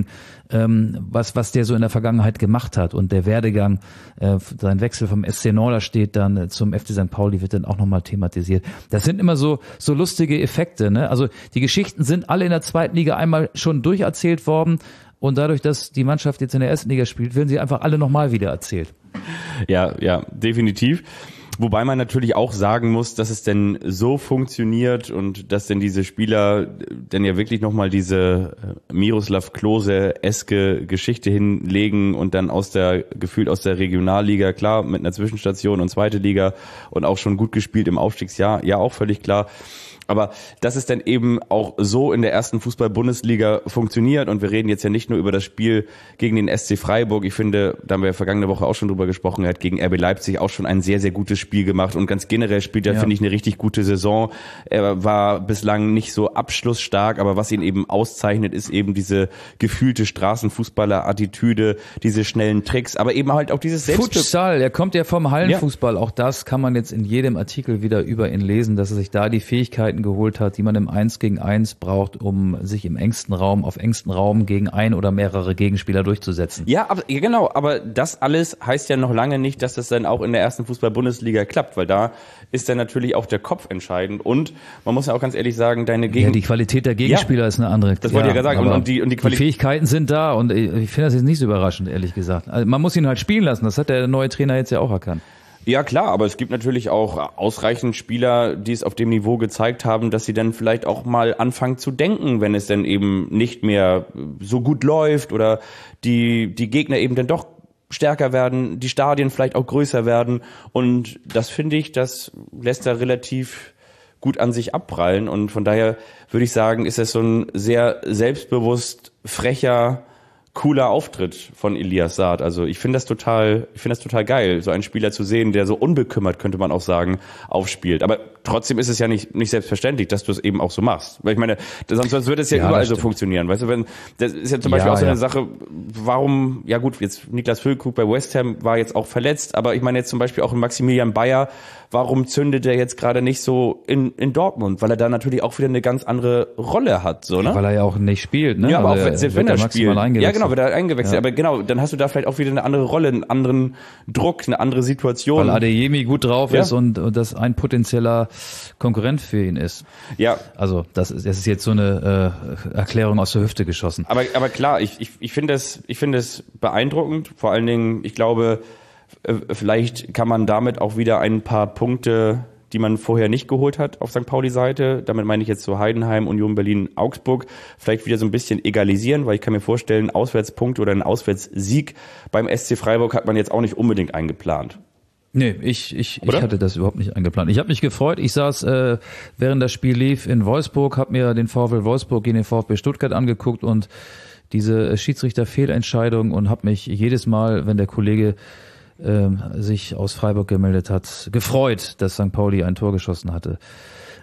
was der so in der Vergangenheit gemacht hat und der Werdegang, sein Wechsel vom SC Norderstedt dann zum FC St. Pauli wird dann auch nochmal thematisiert. Das sind immer so lustige Effekte, ne? Also die Geschichten sind alle in der zweiten Liga einmal schon durcherzählt worden und dadurch, dass die Mannschaft jetzt in der ersten Liga spielt, werden sie einfach alle nochmal wieder erzählt. Ja, definitiv. Wobei man natürlich auch sagen muss, dass es denn so funktioniert und dass denn diese Spieler dann ja wirklich nochmal diese Miroslav Klose-eske Geschichte hinlegen und dann gefühlt aus der Regionalliga, klar, mit einer Zwischenstation und zweite Liga und auch schon gut gespielt im Aufstiegsjahr, ja auch völlig klar. Aber dass es dann eben auch so in der ersten Fußball-Bundesliga funktioniert und wir reden jetzt ja nicht nur über das Spiel gegen den SC Freiburg. Ich finde, da haben wir ja vergangene Woche auch schon drüber gesprochen, er hat gegen RB Leipzig auch schon ein sehr, sehr gutes Spiel gemacht und ganz generell spielt er, finde ich, eine richtig gute Saison. Er war bislang nicht so abschlussstark, aber was ihn eben auszeichnet, ist eben diese gefühlte Straßenfußballer-Attitüde, diese schnellen Tricks, aber eben halt auch dieses Selbstbewusstsein. Futsal, er kommt ja vom Hallenfußball, auch das kann man jetzt in jedem Artikel wieder über ihn lesen, dass er sich da die Fähigkeiten geholt hat, die man im 1-gegen-1 braucht, um sich im engsten Raum, auf engstem Raum gegen ein oder mehrere Gegenspieler durchzusetzen. Ja, aber das alles heißt ja noch lange nicht, dass das dann auch in der ersten Fußball-Bundesliga klappt, weil da ist dann natürlich auch der Kopf entscheidend und man muss ja auch ganz ehrlich sagen, die Qualität der Gegenspieler ist eine andere. Das wollte ich ja sagen. Und die Fähigkeiten sind da und ich finde das jetzt nicht so überraschend, ehrlich gesagt. Also man muss ihn halt spielen lassen, das hat der neue Trainer jetzt ja auch erkannt. Ja klar, aber es gibt natürlich auch ausreichend Spieler, die es auf dem Niveau gezeigt haben, dass sie dann vielleicht auch mal anfangen zu denken, wenn es dann eben nicht mehr so gut läuft oder die Gegner eben dann doch stärker werden, die Stadien vielleicht auch größer werden und das finde ich, das lässt er relativ gut an sich abprallen und von daher würde ich sagen, ist es so ein sehr selbstbewusst frecher, cooler Auftritt von Elias Saad. Also ich finde das total geil, so einen Spieler zu sehen, der so unbekümmert, könnte man auch sagen, aufspielt. Aber trotzdem ist es ja nicht selbstverständlich, dass du es eben auch so machst. Weil ich meine, sonst würde es ja überall so funktionieren. Weißt du, das ist ja zum Beispiel auch so eine Sache, warum, ja gut, jetzt Niklas Füllkrug bei West Ham war jetzt auch verletzt, aber ich meine jetzt zum Beispiel auch in Maximilian Bayer, warum zündet er jetzt gerade nicht so in Dortmund? Weil er da natürlich auch wieder eine ganz andere Rolle hat, so, ne? Weil er ja auch nicht spielt, ne? Ja, aber auch selbst wenn er spielt. Ja, genau, wird er eingewechselt. Ja. Aber genau, dann hast du da vielleicht auch wieder eine andere Rolle, einen anderen Druck, eine andere Situation. Weil Adeyemi gut drauf ist und das ein potenzieller Konkurrent für ihn ist. Ja. Also das ist jetzt so eine Erklärung aus der Hüfte geschossen. Aber klar, ich finde es beeindruckend. Vor allen Dingen, ich glaube, vielleicht kann man damit auch wieder ein paar Punkte, die man vorher nicht geholt hat auf St. Pauli-Seite, damit meine ich jetzt so Heidenheim, Union Berlin, Augsburg, vielleicht wieder so ein bisschen egalisieren, weil ich kann mir vorstellen, Auswärtspunkte oder ein Auswärtssieg beim SC Freiburg hat man jetzt auch nicht unbedingt eingeplant. Nee, ich hatte das überhaupt nicht eingeplant. Ich habe mich gefreut. Ich saß, während das Spiel lief, in Wolfsburg, habe mir den VfL Wolfsburg gegen den VfB Stuttgart angeguckt und diese Schiedsrichterfehlentscheidung und habe mich jedes Mal, wenn der Kollege sich aus Freiburg gemeldet hat, gefreut, dass St. Pauli ein Tor geschossen hatte.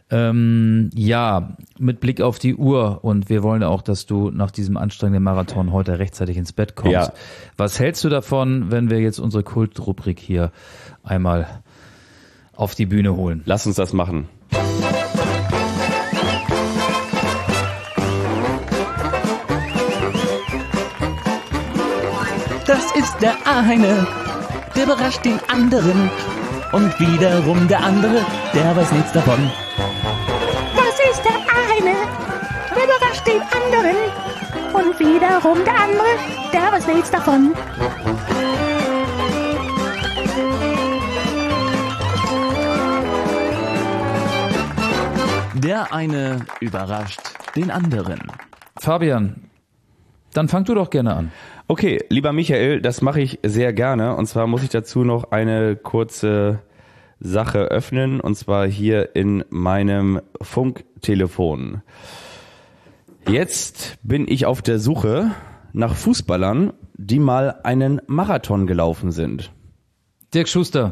Ja, mit Blick auf die Uhr und wir wollen ja auch, dass du nach diesem anstrengenden Marathon heute rechtzeitig ins Bett kommst. Ja. Was hältst du davon, wenn wir jetzt unsere Kultrubrik hier einmal auf die Bühne holen? Lass uns das machen. Das ist der eine, der überrascht den anderen. Und wiederum der andere, der weiß nichts davon. Das ist der eine, der überrascht den anderen. Und wiederum der andere, der weiß nichts davon. Der eine überrascht den anderen. Fabian, dann fang du doch gerne an. Okay, lieber Michael, das mache ich sehr gerne. Und zwar muss ich dazu noch eine kurze Sache öffnen. Und zwar hier in meinem Funktelefon. Jetzt bin ich auf der Suche nach Fußballern, die mal einen Marathon gelaufen sind. Dirk Schuster.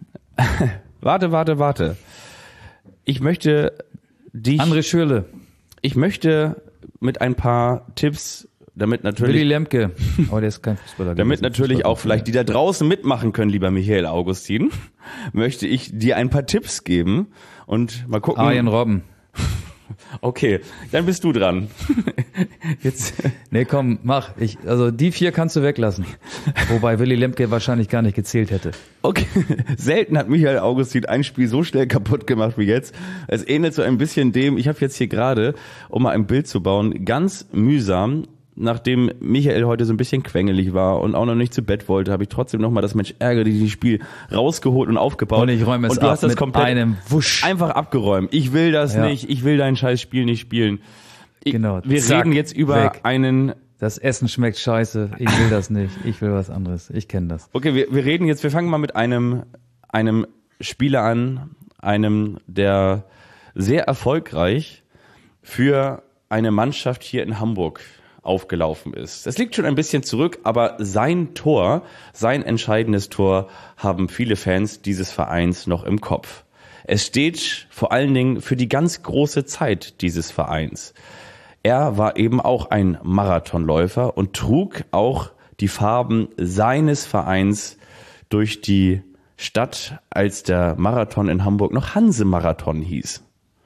Warte. Ich möchte André Schürrle. Ich möchte mit ein paar Tipps, damit natürlich Willy Lemke. Aber der ist kein Fußballer. Damit gewesen. natürlich auch vielleicht die da draußen mitmachen können, lieber Michael Augustin, möchte ich dir ein paar Tipps geben und mal gucken. Arjen Robben. Okay, dann bist du dran. Jetzt. Nee, komm, mach. Also die 4 kannst du weglassen. Wobei Willy Lemke wahrscheinlich gar nicht gezählt hätte. Okay, selten hat Michael Augustin ein Spiel so schnell kaputt gemacht wie jetzt. Es ähnelt so ein bisschen dem, ich habe jetzt hier gerade, um mal ein Bild zu bauen, ganz mühsam, nachdem Michael heute so ein bisschen quengelig war und auch noch nicht zu Bett wollte, habe ich trotzdem nochmal das Mensch ärgere dich Spiel rausgeholt und aufgebaut. Und ich räume es und du ab hast das mit komplett einem Wusch. einfach abgeräumt. Ich will das Ja. nicht, ich will dein scheiß Spiel nicht spielen. Genau. Wir Zack, reden jetzt über weg. einen... Das Essen schmeckt scheiße. Ich will das nicht. Ich will was anderes. Ich kenne das. Okay, wir fangen mal mit einem Spieler an, einem, der sehr erfolgreich für eine Mannschaft hier in Hamburg aufgelaufen ist. Das liegt schon ein bisschen zurück, aber sein entscheidendes Tor haben viele Fans dieses Vereins noch im Kopf. Es steht vor allen Dingen für die ganz große Zeit dieses Vereins. Er war eben auch ein Marathonläufer und trug auch die Farben seines Vereins durch die Stadt, als der Marathon in Hamburg noch Hanse-Marathon hieß.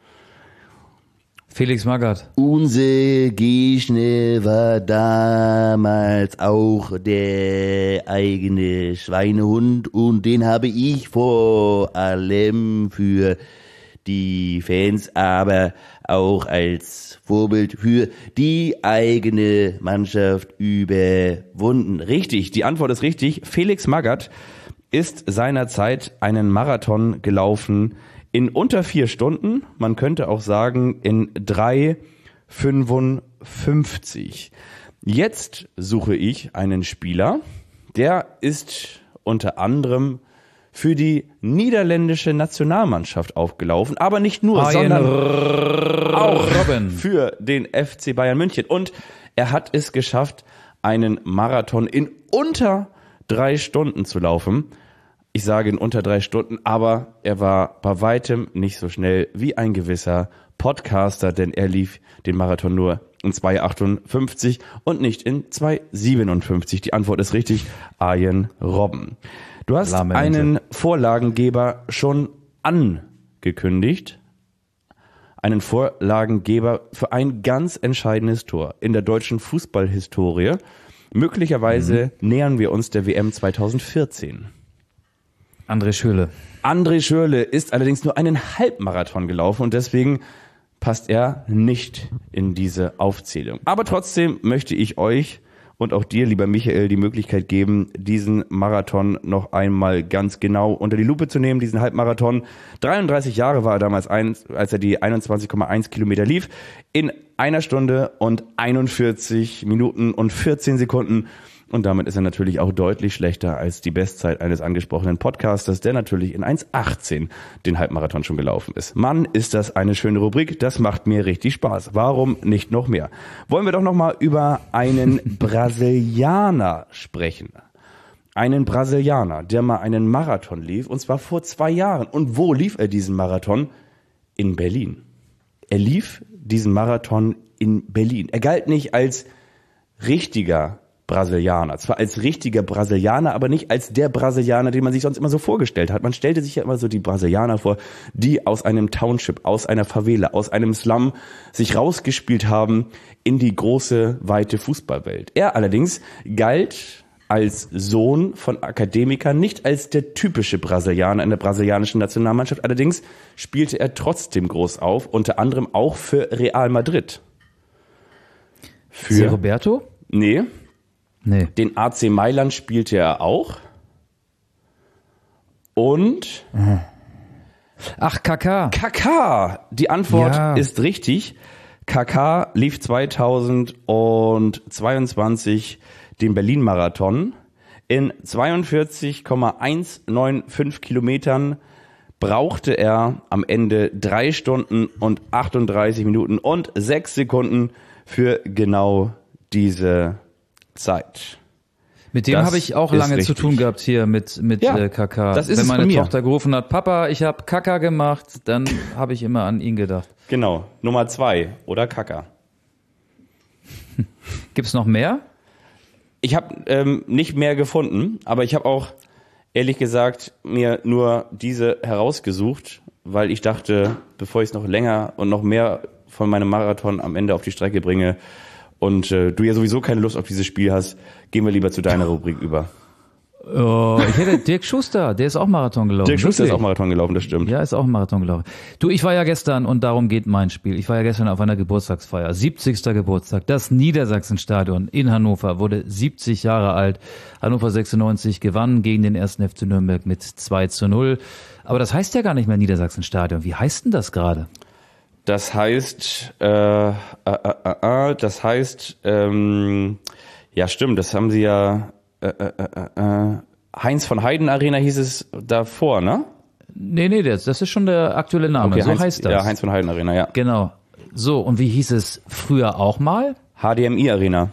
Felix Magath. Unser Gegner war damals auch der eigene Schweinehund und den habe ich vor allem für die Fans, aber auch als Vorbild für die eigene Mannschaft überwunden. Richtig, die Antwort ist richtig. Felix Magath ist seinerzeit einen Marathon gelaufen in unter 4 Stunden. Man könnte auch sagen in 3:55. Jetzt suche ich einen Spieler, der ist unter anderem für die niederländische Nationalmannschaft aufgelaufen, aber nicht nur, sondern auch für den FC Bayern München. Und er hat es geschafft, einen Marathon in unter 3 Stunden zu laufen. Ich sage in unter 3 Stunden, aber er war bei weitem nicht so schnell wie ein gewisser Podcaster, denn er lief den Marathon nur in 2:58 und nicht in 2:57. Die Antwort ist richtig, Arjen Robben. Du hast einen Vorlagengeber schon angekündigt. Einen Vorlagengeber für ein ganz entscheidendes Tor in der deutschen Fußballhistorie. Möglicherweise nähern wir uns der WM 2014. André Schürrle. André Schürrle ist allerdings nur einen Halbmarathon gelaufen und deswegen passt er nicht in diese Aufzählung. Aber trotzdem möchte ich euch und auch dir, lieber Michael, die Möglichkeit geben, diesen Marathon noch einmal ganz genau unter die Lupe zu nehmen, diesen Halbmarathon. 33 Jahre war er damals, als er die 21,1 Kilometer lief, in 1 Stunde und 41 Minuten und 14 Sekunden. Und damit ist er natürlich auch deutlich schlechter als die Bestzeit eines angesprochenen Podcasters, der natürlich in 1:18 den Halbmarathon schon gelaufen ist. Mann, ist das eine schöne Rubrik. Das macht mir richtig Spaß. Warum nicht noch mehr? Wollen wir doch noch mal über einen Brasilianer sprechen. Einen Brasilianer, der mal einen Marathon lief, und zwar vor 2 Jahren. Und wo lief er diesen Marathon? in Berlin. Er lief diesen Marathon in Berlin. Er galt nicht als richtiger Brasilianer. Zwar als richtiger Brasilianer, aber nicht als der Brasilianer, den man sich sonst immer so vorgestellt hat. Man stellte sich ja immer so die Brasilianer vor, die aus einem Township, aus einer Favela, aus einem Slum sich rausgespielt haben in die große, weite Fußballwelt. Er allerdings galt als Sohn von Akademikern, nicht als der typische Brasilianer in der brasilianischen Nationalmannschaft. Allerdings spielte er trotzdem groß auf, unter anderem auch für Real Madrid. Für Roberto? Nee. Nee. Den AC Mailand spielte er auch. Und Ach, Kaká. Kaká. Die Antwort Ja. ist richtig. Kaká lief 2022 den Berlin-Marathon. In 42,195 Kilometern brauchte er am Ende 3 Stunden und 38 Minuten und 6 Sekunden für genau diese Zeit. Mit dem Das habe ich auch ist lange zu richtig. tun gehabt hier mit Ja, Kaká. das ist Wenn es meine von mir. Tochter gerufen hat, Papa, ich habe Kaká gemacht, dann habe ich immer an ihn gedacht. Genau, Nummer 2 oder Kaká. Gibt's noch mehr? Ich habe nicht mehr gefunden, aber ich habe auch, ehrlich gesagt, mir nur diese herausgesucht, weil ich dachte, bevor ich es noch länger und noch mehr von meinem Marathon am Ende auf die Strecke bringe und du ja sowieso keine Lust auf dieses Spiel hast, gehen wir lieber zu deiner Rubrik über. Oh, ich hätte Dirk Schuster, der ist auch Marathon gelaufen. Dirk Schuster ist Wirklich? auch Marathon gelaufen, das stimmt. Ja, ist auch ein Marathon gelaufen. Du, ich war ja gestern, und darum geht mein Spiel, ich war ja gestern auf einer Geburtstagsfeier, 70. Geburtstag. Das Niedersachsenstadion in Hannover wurde 70 Jahre alt. Hannover 96 gewann gegen den 1. FC Nürnberg mit 2:0. Aber das heißt ja gar nicht mehr Niedersachsenstadion. Wie heißt denn das gerade? Das heißt, ja stimmt, das haben sie ja, Heinz von Heiden Arena hieß es davor, ne? Nee, das ist schon der aktuelle Name. Okay, So Heinz, heißt das. Ja, Heinz von Heiden Arena, ja. Genau. So, und wie hieß es früher auch mal? HDMI Arena.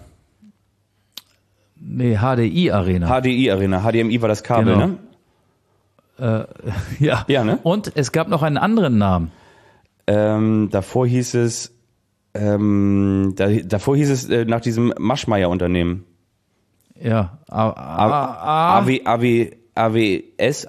Nee, HDI Arena. HDI Arena. HDMI war das Kabel, Genau. ne? Ja. Ja, ne? Und es gab noch einen anderen Namen. Davor hieß es, nach diesem Maschmeyer-Unternehmen. Ja. AWS,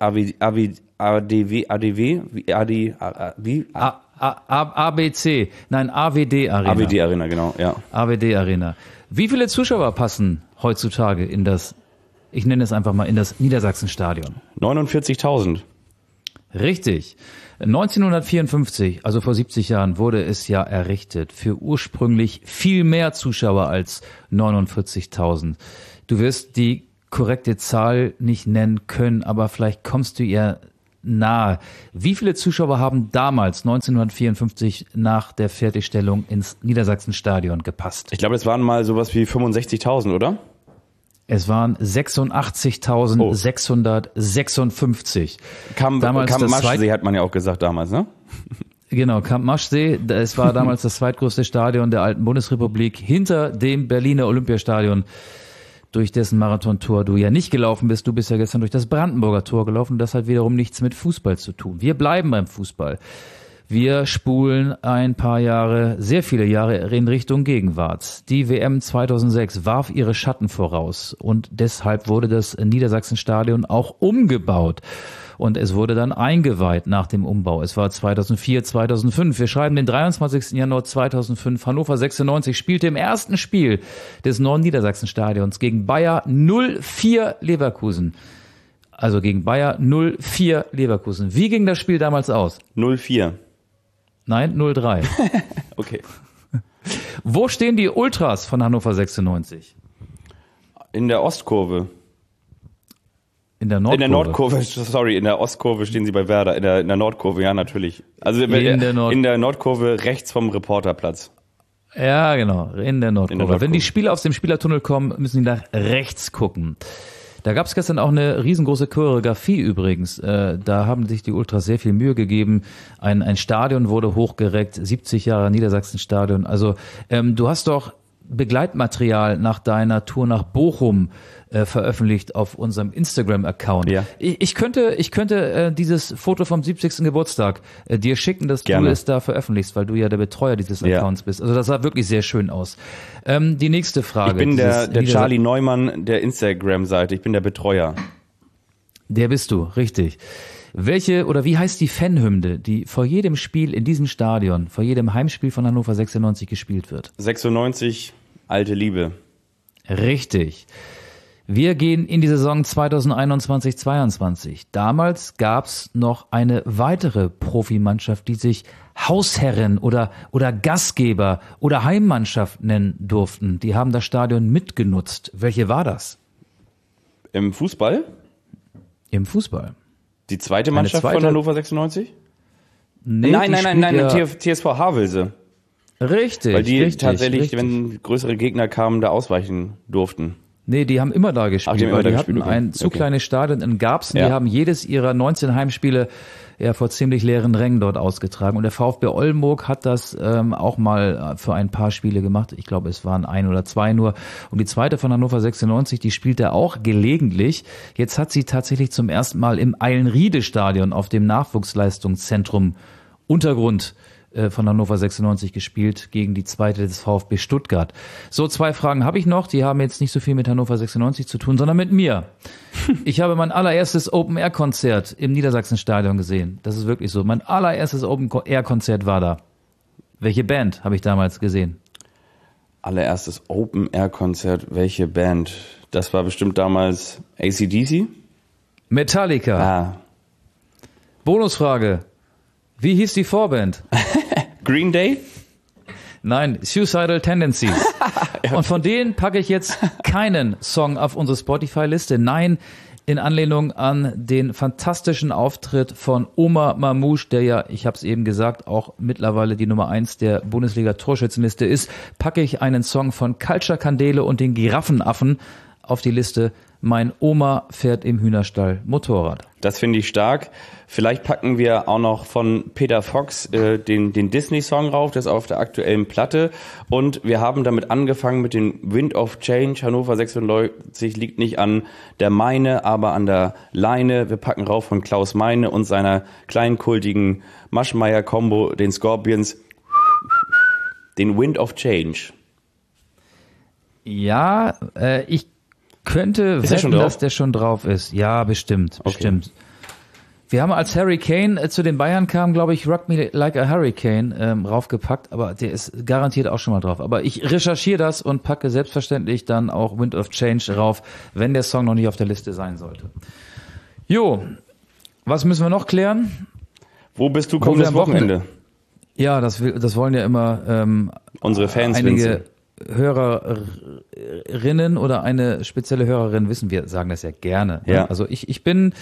ADW, wie? ABC. Nein, AWD Arena. AWD Arena, genau, ja. AWD Arena. Wie viele Zuschauer passen heutzutage in das, ich nenne es einfach mal, in das Niedersachsenstadion? 49.000. Richtig. 1954, also vor 70 Jahren, wurde es ja errichtet für ursprünglich viel mehr Zuschauer als 49.000. Du wirst die korrekte Zahl nicht nennen können, aber vielleicht kommst du ihr nahe. Wie viele Zuschauer haben damals 1954 nach der Fertigstellung ins Niedersachsenstadion gepasst? Ich glaube, es waren mal sowas wie 65.000, oder? Es waren 86.656. Kamp Damals das Maschsee hat man ja auch gesagt damals, ne? Genau, Kamp Maschsee. Es war damals das zweitgrößte Stadion der alten Bundesrepublik hinter dem Berliner Olympiastadion, durch dessen Marathontor du ja nicht gelaufen bist. Du bist ja gestern durch das Brandenburger Tor gelaufen. Das hat wiederum nichts mit Fußball zu tun. Wir bleiben beim Fußball. Wir spulen ein paar Jahre, sehr viele Jahre in Richtung Gegenwart. Die WM 2006 warf ihre Schatten voraus und deshalb wurde das Niedersachsenstadion auch umgebaut. Und es wurde dann eingeweiht nach dem Umbau. Es war 2004, 2005. Wir schreiben den 23. Januar 2005. Hannover 96 spielte im ersten Spiel des neuen Niedersachsenstadions gegen Bayer 04 Leverkusen. Also gegen Bayer 04 Leverkusen. Wie ging das Spiel damals aus? 0-4. Nein, 0-3. Okay. Wo stehen die Ultras von Hannover 96? In der Ostkurve. In der Nordkurve. In der Nordkurve, sorry, in der Ostkurve stehen sie bei Werder. In der Nordkurve, ja, natürlich. Also in der Nordkurve rechts vom Reporterplatz. Ja, genau, in der Nordkurve. Wenn die Spieler aus dem Spielertunnel kommen, müssen die nach rechts gucken. Da gab es gestern auch eine riesengroße Choreografie übrigens. Da haben sich die Ultras sehr viel Mühe gegeben. Ein Stadion wurde hochgereckt, 70 Jahre Niedersachsenstadion. Also du hast doch Begleitmaterial nach deiner Tour nach Bochum veröffentlicht auf unserem Instagram-Account. Ja. Ich könnte dieses Foto vom 70. Geburtstag dir schicken, dass Gerne. du es da veröffentlichst, weil du ja der Betreuer dieses Accounts bist. Also das sah wirklich sehr schön aus. Die nächste Frage. Ich bin der Charlie Neumann der Instagram-Seite. Ich bin der Betreuer. Der bist du, richtig. Welche oder wie heißt die Fanhymne, die vor jedem Spiel in diesem Stadion, vor jedem Heimspiel von Hannover 96 gespielt wird? 96, alte Liebe. Richtig. Wir gehen in die Saison 2021-22. Damals gab's noch eine weitere Profimannschaft, die sich Hausherren oder Gastgeber oder Heimmannschaft nennen durften. Die haben das Stadion mitgenutzt. Welche war das? Im Fußball? Im Fußball. Die zweite Mannschaft von Hannover 96? Nee, Nein, ja, TSV Havelse. Richtig. Weil die richtig, tatsächlich, richtig. wenn größere Gegner kamen, da ausweichen durften. Nee, die haben immer da gespielt, Ach, die haben weil immer die da hatten gespielt, okay. ein zu Okay. kleines Stadion in Garbsen. Ja. Die haben jedes ihrer 19 Heimspiele ja vor ziemlich leeren Rängen dort ausgetragen. Und der VfB Oldenburg hat das auch mal für ein paar Spiele gemacht. Ich glaube, es waren 1 oder 2 nur. Und die zweite von Hannover 96, die spielt er auch gelegentlich. Jetzt hat sie tatsächlich zum ersten Mal im Eilenriede-Stadion auf dem Nachwuchsleistungszentrum Untergrund von Hannover 96 gespielt gegen die zweite des VfB Stuttgart. So, 2 Fragen habe ich noch, die haben jetzt nicht so viel mit Hannover 96 zu tun, sondern mit mir. Ich habe mein allererstes Open-Air-Konzert im Niedersachsenstadion gesehen. Das ist wirklich so. Mein allererstes Open-Air-Konzert war da. Welche Band habe ich damals gesehen? Allererstes Open-Air-Konzert, welche Band? Das war bestimmt damals AC/DC? Metallica. Ah. Bonusfrage. Wie hieß die Vorband? Green Day? Nein, Suicidal Tendencies. Und von denen packe ich jetzt keinen Song auf unsere Spotify-Liste. Nein, in Anlehnung an den fantastischen Auftritt von Omar Mamouche, der ja, ich habe es eben gesagt, auch mittlerweile die Nummer 1 der Bundesliga-Torschützenliste ist, packe ich einen Song von Culture Candele und den Giraffenaffen auf die Liste. Mein Oma fährt im Hühnerstall Motorrad. Das finde ich stark. Vielleicht packen wir auch noch von Peter Fox den Disney-Song rauf, das ist auf der aktuellen Platte. Und wir haben damit angefangen mit dem Wind of Change. Hannover 96 liegt nicht an der Meine, aber an der Leine. Wir packen rauf von Klaus Meine und seiner kleinkultigen Maschmeyer-Kombo, den Scorpions, den Wind of Change. Ja, ich könnte wetten, dass der schon drauf ist. Ja, bestimmt, bestimmt. Wir haben, als Harry Kane zu den Bayern kam, glaube ich, Rock Me Like a Hurricane raufgepackt, aber der ist garantiert auch schon mal drauf. Aber ich recherchiere das und packe selbstverständlich dann auch Wind of Change rauf, wenn der Song noch nicht auf der Liste sein sollte. Jo, was müssen wir noch klären? Wo bist du kommendes Wochenende? Ja, das wollen ja immer unsere Fans, einige Hörerinnen oder eine spezielle Hörerin wissen, wir sagen das ja gerne. Ne? Ja. Also ich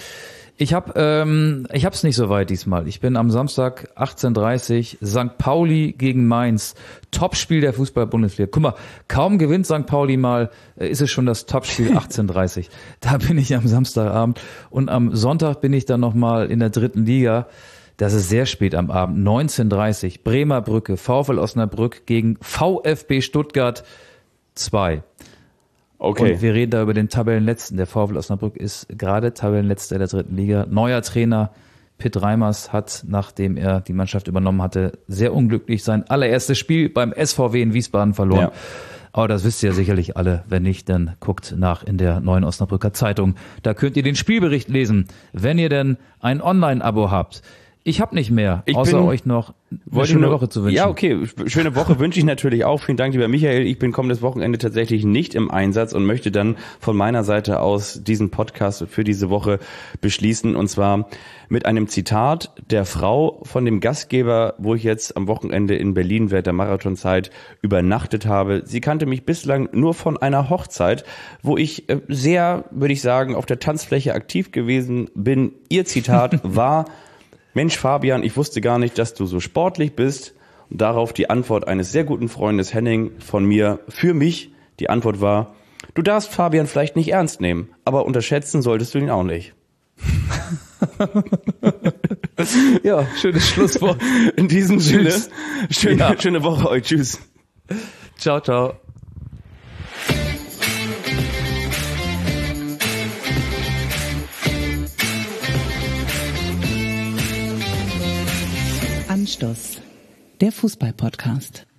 hab's nicht so weit diesmal. Ich bin am Samstag 18:30 St. Pauli gegen Mainz. Topspiel der Fußball-Bundesliga. Guck mal, kaum gewinnt St. Pauli mal, ist es schon das Topspiel 18:30. Da bin ich am Samstagabend und am Sonntag bin ich dann nochmal in der 3. Liga. Das ist sehr spät am Abend, 19:30, Bremer Brücke, VfL Osnabrück gegen VfB Stuttgart 2. Okay. Und wir reden da über den Tabellenletzten. Der VfL Osnabrück ist gerade Tabellenletzter der 3. Liga. Neuer Trainer Pitt Reimers hat, nachdem er die Mannschaft übernommen hatte, sehr unglücklich sein allererstes Spiel beim SVW in Wiesbaden verloren. Ja. Aber das wisst ihr ja sicherlich alle. Wenn nicht, dann guckt nach in der Neuen Osnabrücker Zeitung. Da könnt ihr den Spielbericht lesen, wenn ihr denn ein Online-Abo habt. Ich habe nicht mehr, außer euch noch eine schöne Woche zu wünschen. Ja, okay, schöne Woche wünsche ich natürlich auch. Vielen Dank, lieber Michael. Ich bin kommendes Wochenende tatsächlich nicht im Einsatz und möchte dann von meiner Seite aus diesen Podcast für diese Woche beschließen. Und zwar mit einem Zitat der Frau von dem Gastgeber, wo ich jetzt am Wochenende in Berlin während der Marathonzeit übernachtet habe. Sie kannte mich bislang nur von einer Hochzeit, wo ich sehr, würde ich sagen, auf der Tanzfläche aktiv gewesen bin. Ihr Zitat war: Mensch, Fabian, ich wusste gar nicht, dass du so sportlich bist. Und darauf die Antwort eines sehr guten Freundes Henning von mir für mich. Die Antwort war: Du darfst Fabian vielleicht nicht ernst nehmen, aber unterschätzen solltest du ihn auch nicht. Ja, schönes Schlusswort. In diesem Sinne, schöne Woche euch. Tschüss. Ciao, ciao. Anstoß, der Fußball-Podcast.